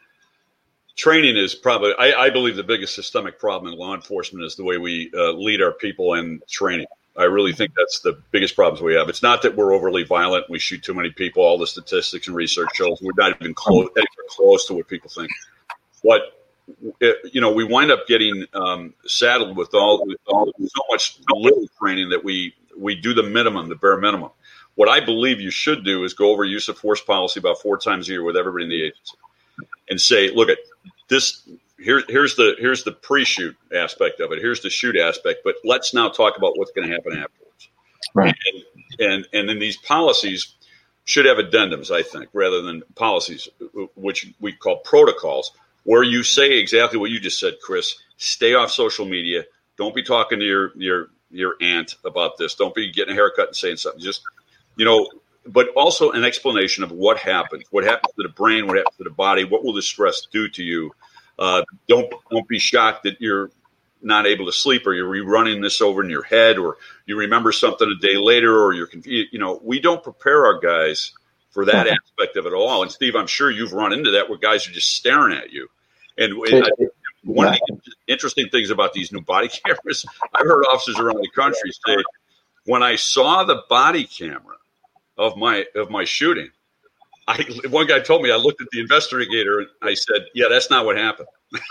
Speaker 3: training is probably, I, I believe the biggest systemic problem in law enforcement is the way we uh, lead our people in training. I really think that's the biggest problems we have. It's not that we're overly violent, we shoot too many people. All the statistics and research shows we're not even close, close to what people think. But, you know, we wind up getting um, saddled with all, with all so much little training that we, we do the minimum, the bare minimum. What I believe you should do is go over use of force policy about four times a year with everybody in the agency and say, look at this. Here, here's the here's the pre-shoot aspect of it. Here's the shoot aspect. But let's now talk about what's going to happen afterwards. Right. And, and and then these policies should have addendums, I think, rather than policies, which we call protocols, where you say exactly what you just said, Chris. Stay off social media. Don't be talking to your your your aunt about this. Don't be getting a haircut and saying something. Just You know, but also an explanation of what happens, what happens to the brain, what happens to the body, what will the stress do to you? Uh, don't don't be shocked that you're not able to sleep, or you're rerunning this over in your head, or you remember something a day later, or you're confused. You know, we don't prepare our guys for that aspect of it all. And Steve, I'm sure you've run into that where guys are just staring at you. And, and I, one of the interesting things about these new body cameras, I've heard officers around the country say, when I saw the body camera of my of my shooting, I one guy told me, I looked at the investigator and I said, yeah, that's not what happened.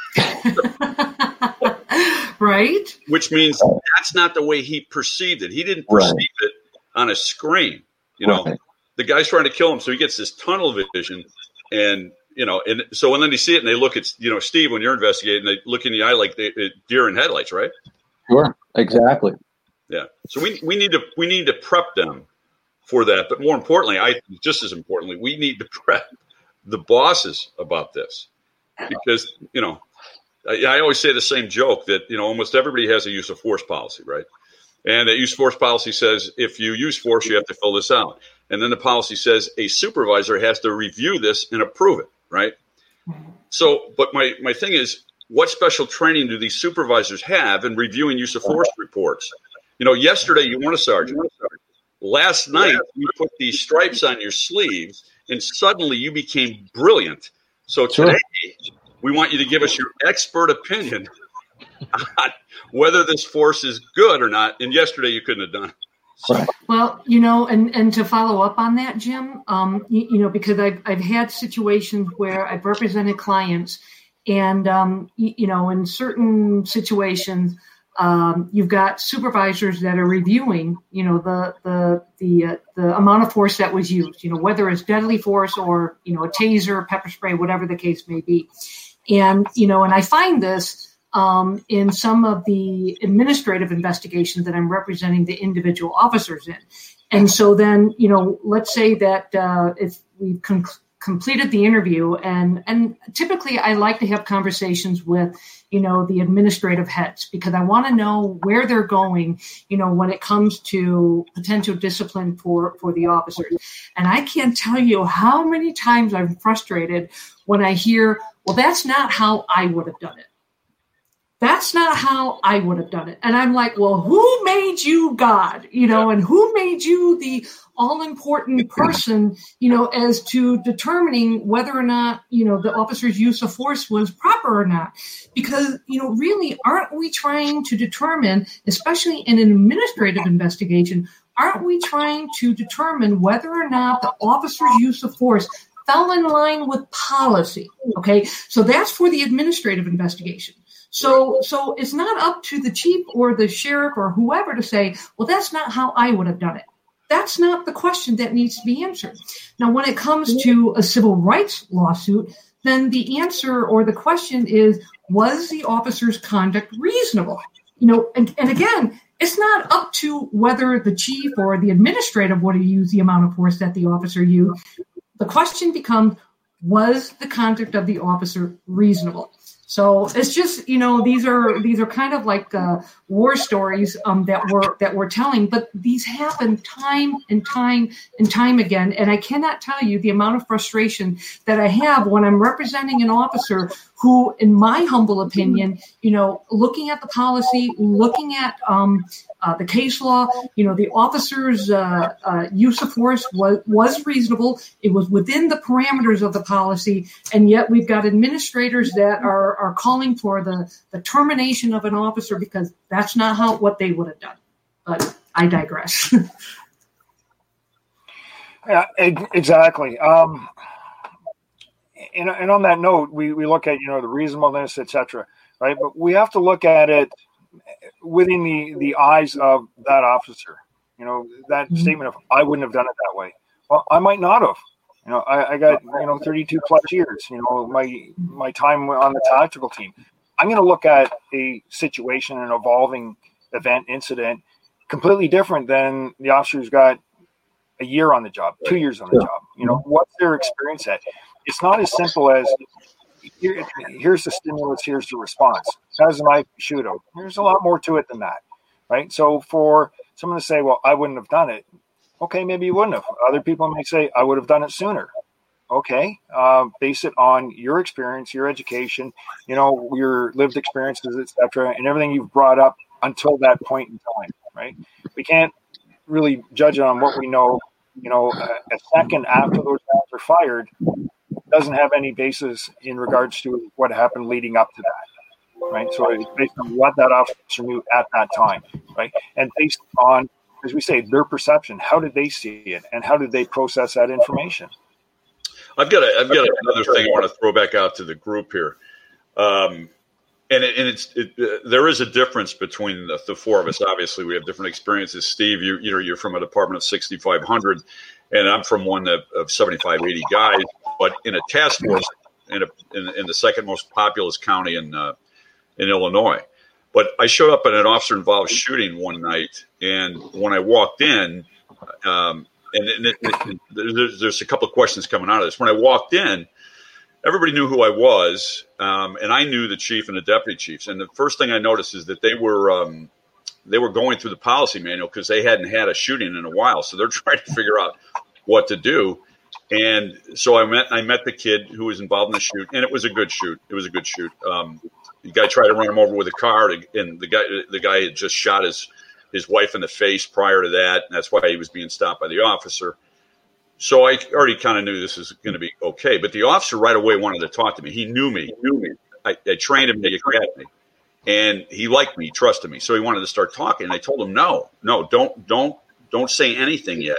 Speaker 4: Right.
Speaker 3: Which means that's not the way he perceived it. He didn't perceive right. it on a screen. You know, right. the guy's trying to kill him, so he gets this tunnel vision, and you know, and so when then they see it and they look at, you know, Steve, when you're investigating, they look in the eye like they, deer in headlights, right?
Speaker 5: Sure, exactly.
Speaker 3: Yeah. So we we need to we need to prep them for that, but more importantly, I just as importantly, we need to prep the bosses about this, because you know, I, I always say the same joke that you know almost everybody has a use of force policy, right? And that use of force policy says if you use force, you have to fill this out, and then the policy says a supervisor has to review this and approve it, right? So, but my my thing is, what special training do these supervisors have in reviewing use of force reports? You know, yesterday you weren't a sergeant. Last night, you put these stripes on your sleeves, and suddenly you became brilliant. So today, sure. we want you to give us your expert opinion on whether this force is good or not. And yesterday, you couldn't have done it. So.
Speaker 4: Well, you know, and, and to follow up on that, Jim, um, you, you know, because I've, I've had situations where I've represented clients, and, um, you, you know, in certain situations, Um, you've got supervisors that are reviewing, you know, the the the uh, the amount of force that was used, you know, whether it's deadly force or, you know, a taser, pepper spray, whatever the case may be. And, you know, and I find this um, in some of the administrative investigations that I'm representing the individual officers in. And so then, you know, let's say that uh, if we've con- completed the interview, and and typically I like to have conversations with, you know, the administrative heads, because I want to know where they're going, you know, when it comes to potential discipline for, for the officers. And I can't tell you how many times I'm frustrated when I hear, well, that's not how I would have done it. That's not how I would have done it. And I'm like, well, who made you God, you know, and who made you the all-important person, you know, as to determining whether or not, you know, the officer's use of force was proper or not? Because, you know, really, aren't we trying to determine, especially in an administrative investigation, aren't we trying to determine whether or not the officer's use of force fell in line with policy? Okay, so that's for the administrative investigation. So so it's not up to the chief or the sheriff or whoever to say, well, that's not how I would have done it. That's not the question that needs to be answered. Now, when it comes to a civil rights lawsuit, then the answer or the question is, was the officer's conduct reasonable? You know, and, and again, it's not up to whether the chief or the administrative would have used the amount of force that the officer used. The question becomes, was the conduct of the officer reasonable? So it's just, you know, these are these are kind of like uh, war stories um, that we're that we're telling, but these happen time and time and time again. And I cannot tell you the amount of frustration that I have when I'm representing an officer who, in my humble opinion, you know, looking at the policy, looking at um, uh, the case law, you know, the officer's uh, uh, use of force was, was reasonable. It was within the parameters of the policy. And yet we've got administrators that are, are calling for the, the termination of an officer because that's not how what they would have done. But I digress.
Speaker 6: Yeah, exactly. Um, and, and on that note, we, we look at, you know, the reasonableness, et cetera, right? But we have to look at it within the, the eyes of that officer. You know, that mm-hmm. statement of, I wouldn't have done it that way. Well, I might not have. You know, I, I got, you know, thirty-two plus years, you know, my, my time on the tactical team. I'm going to look at a situation, an evolving event, incident, completely different than the officer who's got a year on the job, two years on the job. You know, what's their experience at? It's not as simple as here, here's the stimulus, here's the response. How's the knife, shoot him. There's a lot more to it than that, right? So for someone to say, well, I wouldn't have done it. Okay, maybe you wouldn't have. Other people may say, I would have done it sooner. Okay, um, base it on your experience, your education, you know, your lived experiences, et cetera, and everything you've brought up until that point in time, right? We can't really judge it on what we know, you know, a, a second after those rounds are fired doesn't have any basis in regards to what happened leading up to that, right? So it's based on what that officer knew at that time, right? And based on, as we say, their perception, how did they see it, and how did they process that information?
Speaker 3: I've got a, I've got another thing I want to throw back out to the group here, um, and it, and it's it, uh, there is a difference between the, the four of us. Obviously, we have different experiences. Steve, you you know you're from a department of sixty-five hundred, and I'm from one of, of seventy-five, eighty guys. But in a task force in a in, in the second most populous county in uh, in Illinois. But I showed up at an officer-involved shooting one night, and when I walked in, um, and, and it, it, there's, there's a couple of questions coming out of this. When I walked in, everybody knew who I was, um, and I knew the chief and the deputy chiefs. And the first thing I noticed is that they were um, they were going through the policy manual because they hadn't had a shooting in a while, so they're trying to figure out what to do. And so I met I met the kid who was involved in the shoot, and it was a good shoot. It was a good shoot. Um, The guy tried to run him over with a car, and the guy the guy had just shot his, his wife in the face prior to that, and that's why he was being stopped by the officer. So I already kind of knew this was going to be okay. But the officer right away wanted to talk to me. He knew me. He knew me. I, I trained him to get at me, and he liked me, he trusted me. So he wanted to start talking. And I told him, no, no, don't don't don't say anything yet.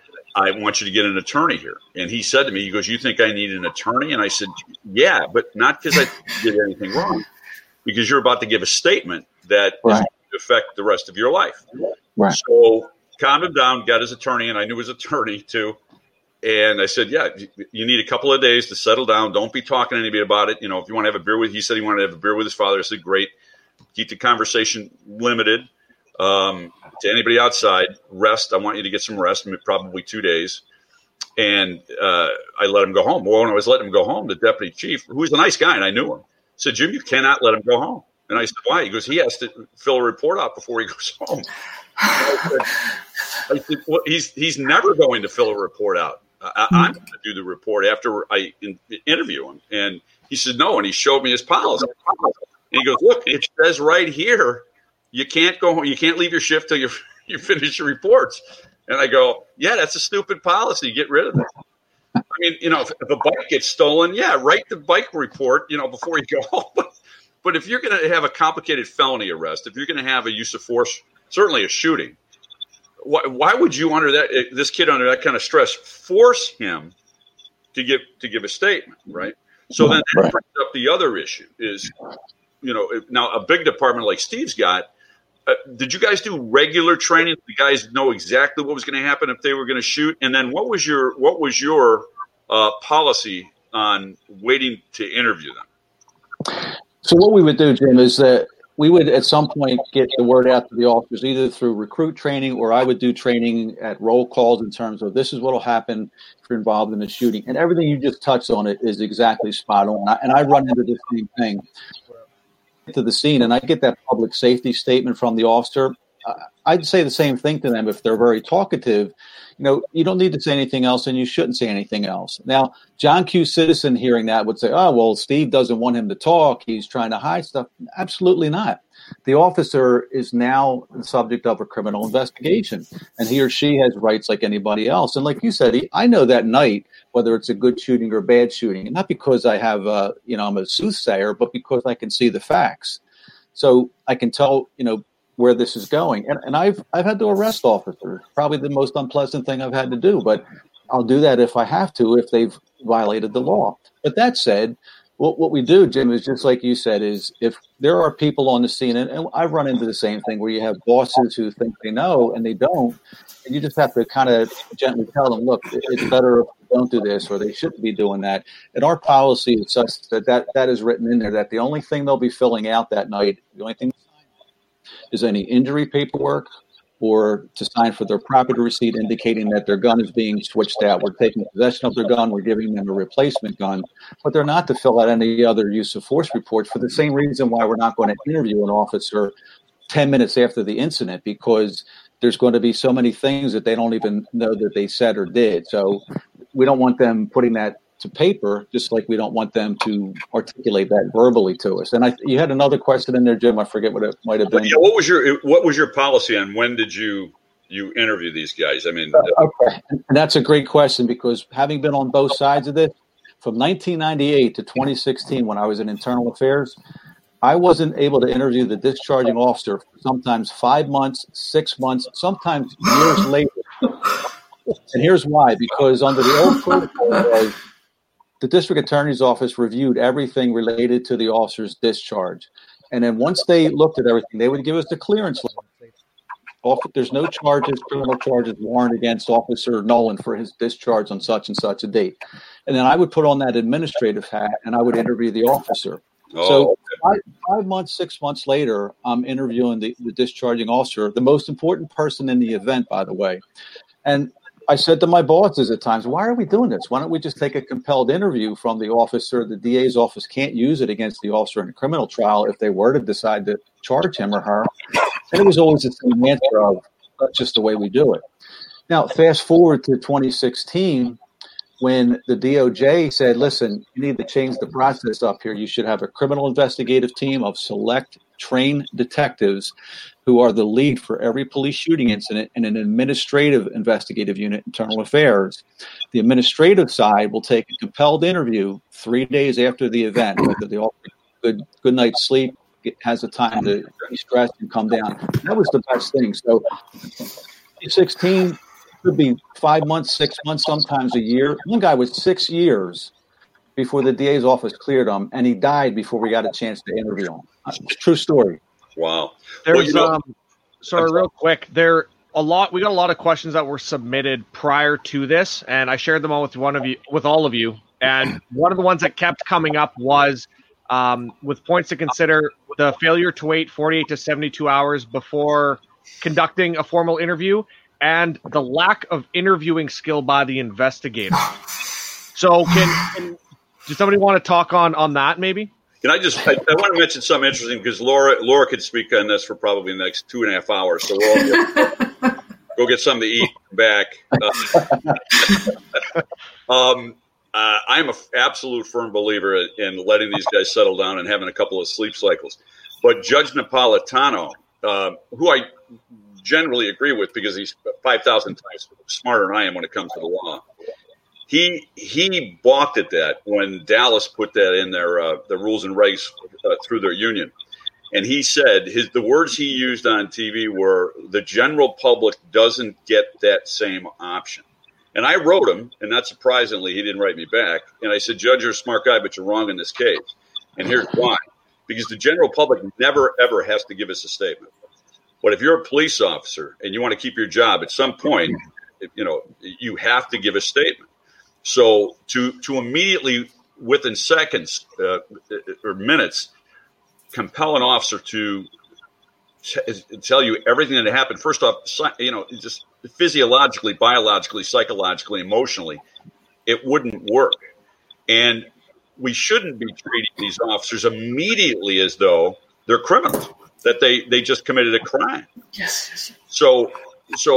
Speaker 3: I want you to get an attorney here. And he said to me, he goes, you think I need an attorney? And I said, yeah, but not because I did anything wrong. Because you're about to give a statement that right. is going to affect the rest of your life.
Speaker 5: Right.
Speaker 3: So calmed him down, got his attorney, and I knew his attorney too. And I said, yeah, you need a couple of days to settle down. Don't be talking to anybody about it. You know, if you want to have a beer with, he said he wanted to have a beer with his father. I said, great. Keep the conversation limited um, to anybody outside. Rest. I want you to get some rest, probably two days. And uh, I let him go home. Well, when I was letting him go home, the deputy chief, who was a nice guy, and I knew him, said, Jim, you cannot let him go home. And I said, why? He goes, he has to fill a report out before he goes home. I said, I said, well, he's he's never going to fill a report out. I, I'm going to do the report after I in, interview him. And he said, no. And he showed me his policy. And he goes, look, it says right here, you can't go home. You can't leave your shift till you you finish your reports. And I go, yeah, that's a stupid policy. Get rid of it. I mean, you know, if, if a bike gets stolen, yeah, write the bike report, you know, before you go home. But, but if you're going to have a complicated felony arrest, if you're going to have a use of force, certainly a shooting, why, why would you, under that, this kid under that kind of stress, force him to give to give a statement, right? So then that brings up the other issue is, you know, now a big department like Steve's got, uh, did you guys do regular training? Did the guys know exactly what was going to happen if they were going to shoot? And then what was your what was your uh, policy on waiting to interview them?
Speaker 5: So what we would do, Jim, is that we would at some point get the word out to the officers, either through recruit training, or I would do training at roll calls in terms of this is what will happen if you're involved in a shooting. And everything you just touched on it is exactly spot on. And I run into the same thing. To the scene, and I get that public safety statement from the officer. Uh, I'd say the same thing to them if they're very talkative. You know, you don't need to say anything else, and you shouldn't say anything else. Now, John Q. Citizen hearing that would say, oh, well, Steve doesn't want him to talk. He's trying to hide stuff. Absolutely not. The officer is now the subject of a criminal investigation, and he or she has rights like anybody else. And like you said, he, I know that night whether it's a good shooting or a bad shooting, and not because I have, uh, you know, I'm a soothsayer, but because I can see the facts. So I can tell, you know, where this is going. And, and I've I've had to arrest officers, probably the most unpleasant thing I've had to do, but I'll do that if I have to, if they've violated the law. But that said, what, what we do, Jim, is just like you said, is if there are people on the scene, and, and I've run into the same thing where you have bosses who think they know and they don't, and you just have to kind of gently tell them, look, it's better if you don't do this, or they shouldn't be doing that. And our policy is such that, that that is written in there, that the only thing they'll be filling out that night, the only thing is any injury paperwork, or to sign for their property receipt indicating that their gun is being switched out. We're taking possession of their gun. We're giving them a replacement gun. But they're not to fill out any other use of force reports, for the same reason why we're not going to interview an officer ten minutes after the incident, because there's going to be so many things that they don't even know that they said or did. So we don't want them putting that to paper, just like we don't want them to articulate that verbally to us. And I, you had another question in there, Jim. I forget what it might have been.
Speaker 3: Yeah, what was your what was your policy on when did you you interview these guys? I mean,
Speaker 5: uh, okay, and that's a great question, because having been on both sides of this, from nineteen ninety-eight to twenty sixteen, when I was in internal affairs, I wasn't able to interview the discharging officer for sometimes five months, six months, sometimes years later. And here's why: because under the old protocol was, the district attorney's office reviewed everything related to the officer's discharge. And then once they looked at everything, they would give us the clearance letter. There's no charges, criminal charges warrant against Officer Nolan for his discharge on such and such a date. And then I would put on that administrative hat and I would interview the officer. Oh, so okay. five, five months, six months later, I'm interviewing the, the discharging officer, the most important person in the event, by the way. And I said to my bosses at times, why are we doing this? Why don't we just take a compelled interview from the officer? The D A's office can't use it against the officer in a criminal trial if they were to decide to charge him or her. And it was always the same answer of, that's just the way we do it. Now, fast forward to twenty sixteen, when the D O J said, listen, you need to change the process up here. You should have a criminal investigative team of select trained detectives who are the lead for every police shooting incident, and an administrative investigative unit, internal affairs. The administrative side will take a compelled interview three days after the event, whether the officer good good night's sleep, has the time to de-stress and come down. That was the best thing. So sixteen could be five months, six months, sometimes a year. One guy was six years before the D A's office cleared him, and he died before we got a chance to interview him. True story.
Speaker 3: Wow.
Speaker 1: There's
Speaker 3: well, you know,
Speaker 1: um, sorry, real quick. There a lot. We got a lot of questions that were submitted prior to this, and I shared them all with one of you, with all of you. And one of the ones that kept coming up was um, with points to consider: the failure to wait forty-eight to seventy-two hours before conducting a formal interview, and the lack of interviewing skill by the investigator. So, can, can does somebody want to talk on on that, maybe?
Speaker 3: Can I just, I, I want to mention something interesting, because Laura Laura could speak on this for probably the next two and a half hours. So we'll all go, go get something to eat back. Uh, um, uh, I'm an f- absolute firm believer in letting these guys settle down and having a couple of sleep cycles. But Judge Napolitano, uh, who I generally agree with because he's five thousand times smarter than I am when it comes to the law, He he balked at that when Dallas put that in their uh, the rules and regs uh, through their union, and he said his the words he used on T V were, the general public doesn't get that same option. And I wrote him, and not surprisingly, he didn't write me back. And I said, Judge, you're a smart guy, but you're wrong in this case. And here's why: because the general public never ever has to give us a statement. But if you're a police officer and you want to keep your job, at some point, you know, you have to give a statement. So to to immediately within seconds uh, or minutes, compel an officer to t- tell you everything that happened. First off, you know, just physiologically, biologically, psychologically, emotionally, it wouldn't work. And we shouldn't be treating these officers immediately as though they're criminals, that they, they just committed a crime.
Speaker 4: Yes.
Speaker 3: So, so,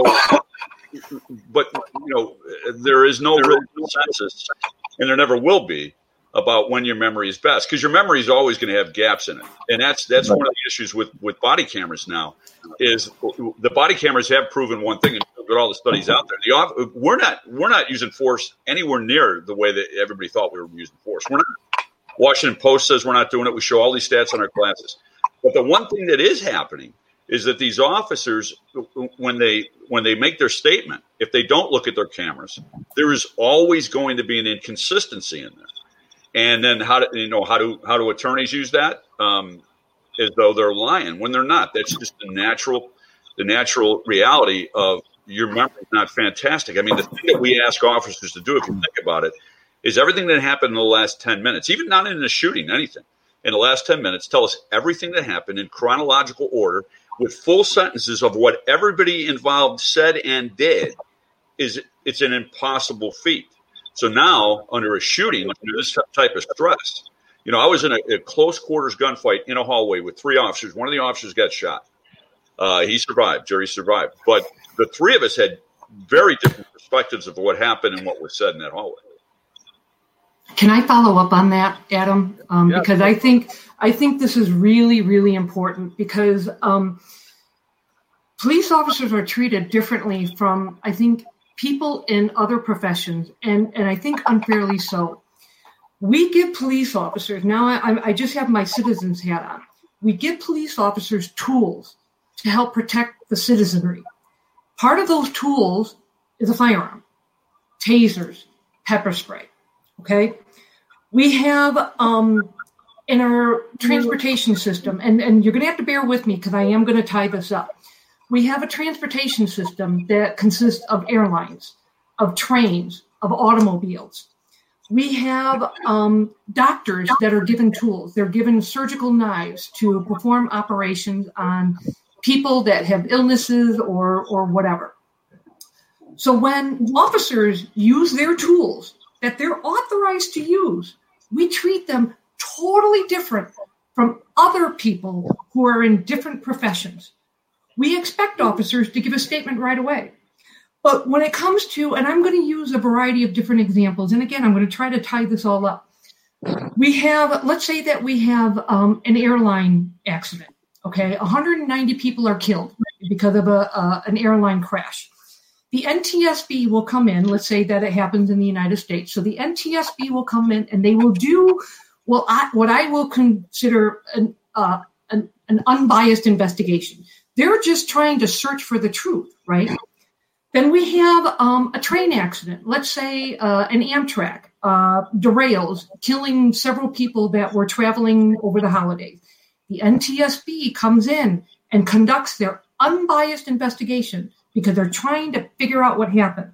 Speaker 3: but, you know, there is no real consensus, and there never will be, about when your memory is best, because your memory is always going to have gaps in it. And that's that's one of the issues with, with body cameras now, is the body cameras have proven one thing, and look at all the studies out there. The off, we're not we're not using force anywhere near the way that everybody thought we were using force. We're not. Washington Post says we're not doing it. We show all these stats on our classes. But the one thing that is happening is that these officers, when they when they make their statement, if they don't look at their cameras, there is always going to be an inconsistency in there. And then how do you know how do how do attorneys use that? Um, as though they're lying when they're not. That's just the natural the natural reality of your memory is not fantastic. I mean, the thing that we ask officers to do, if you think about it, is everything that happened in the last ten minutes, even not in the shooting, anything, in the last ten minutes, tell us everything that happened in chronological order with full sentences of what everybody involved said and did. Is it's an impossible feat. So now, under a shooting, under this type of stress, you know, I was in a, a close quarters gunfight in a hallway with three officers. One of the officers got shot. Uh, he survived. Jerry survived. But the three of us had very different perspectives of what happened and what was said in that hallway.
Speaker 4: Can I follow up on that, Adam? Um, yeah. Because I think I think this is really, really important, because um, police officers are treated differently from, I think, people in other professions, and, and I think unfairly so. We give police officers, now I, I just have my citizen's hat on, we give police officers tools to help protect the citizenry. Part of those tools is a firearm, tasers, pepper spray, okay? We have um, in our transportation system, and, and you're going to have to bear with me because I am going to tie this up. We have a transportation system that consists of airlines, of trains, of automobiles. We have um, doctors that are given tools. They're given surgical knives to perform operations on people that have illnesses or, or whatever. So when officers use their tools that they're authorized to use, we treat them totally different from other people who are in different professions. We expect officers to give a statement right away. But when it comes to, and I'm going to use a variety of different examples, and again, I'm going to try to tie this all up. We have, let's say that we have um, an airline accident, okay? one hundred ninety people are killed because of a, uh, an airline crash. The N T S B will come in, let's say that it happens in the United States. So the N T S B will come in and they will do well, I, what I will consider an, uh, an, an unbiased investigation. They're just trying to search for the truth, right? Then we have um, a train accident. Let's say uh, an Amtrak uh, derails, killing several people that were traveling over the holidays. The N T S B comes in and conducts their unbiased investigation because they're trying to figure out what happened.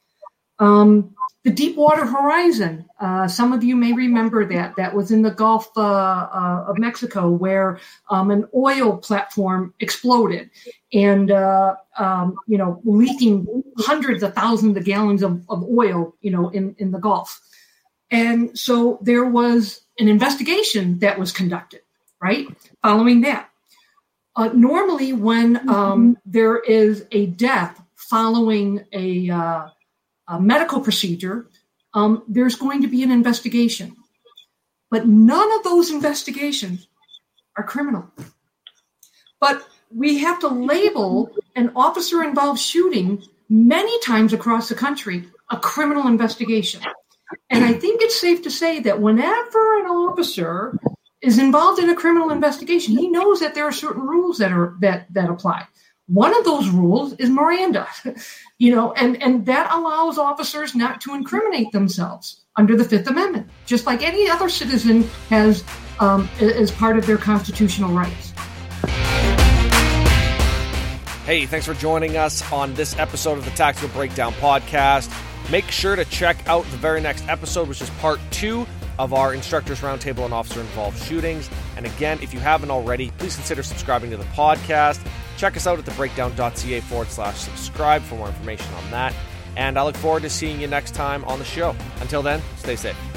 Speaker 4: Um, the Deepwater Horizon, uh, some of you may remember that. That was in the Gulf uh, uh, of Mexico, where um, an oil platform exploded and, uh, um, you know, leaking hundreds of thousands of gallons of, of oil, you know, in, in the Gulf. And so there was an investigation that was conducted, right, following that. Uh, normally, when um, there is a death following a, uh, a medical procedure, um, there's going to be an investigation. But none of those investigations are criminal. But we have to label an officer-involved shooting many times across the country a criminal investigation. And I think it's safe to say that whenever an officer is involved in a criminal investigation, he knows that there are certain rules that are that that apply. One of those rules is Miranda, you know, and, and that allows officers not to incriminate themselves under the Fifth Amendment, just like any other citizen has um, as part of their constitutional rights.
Speaker 1: Hey, thanks for joining us on this episode of the Tactical Breakdown Podcast. Make sure to check out the very next episode, which is part two of our Instructors Roundtable on officer-involved shootings. And again, if you haven't already, please consider subscribing to the podcast. Check us out at thebreakdown.ca forward slash subscribe for more information on that. And I look forward to seeing you next time on the show. Until then, stay safe.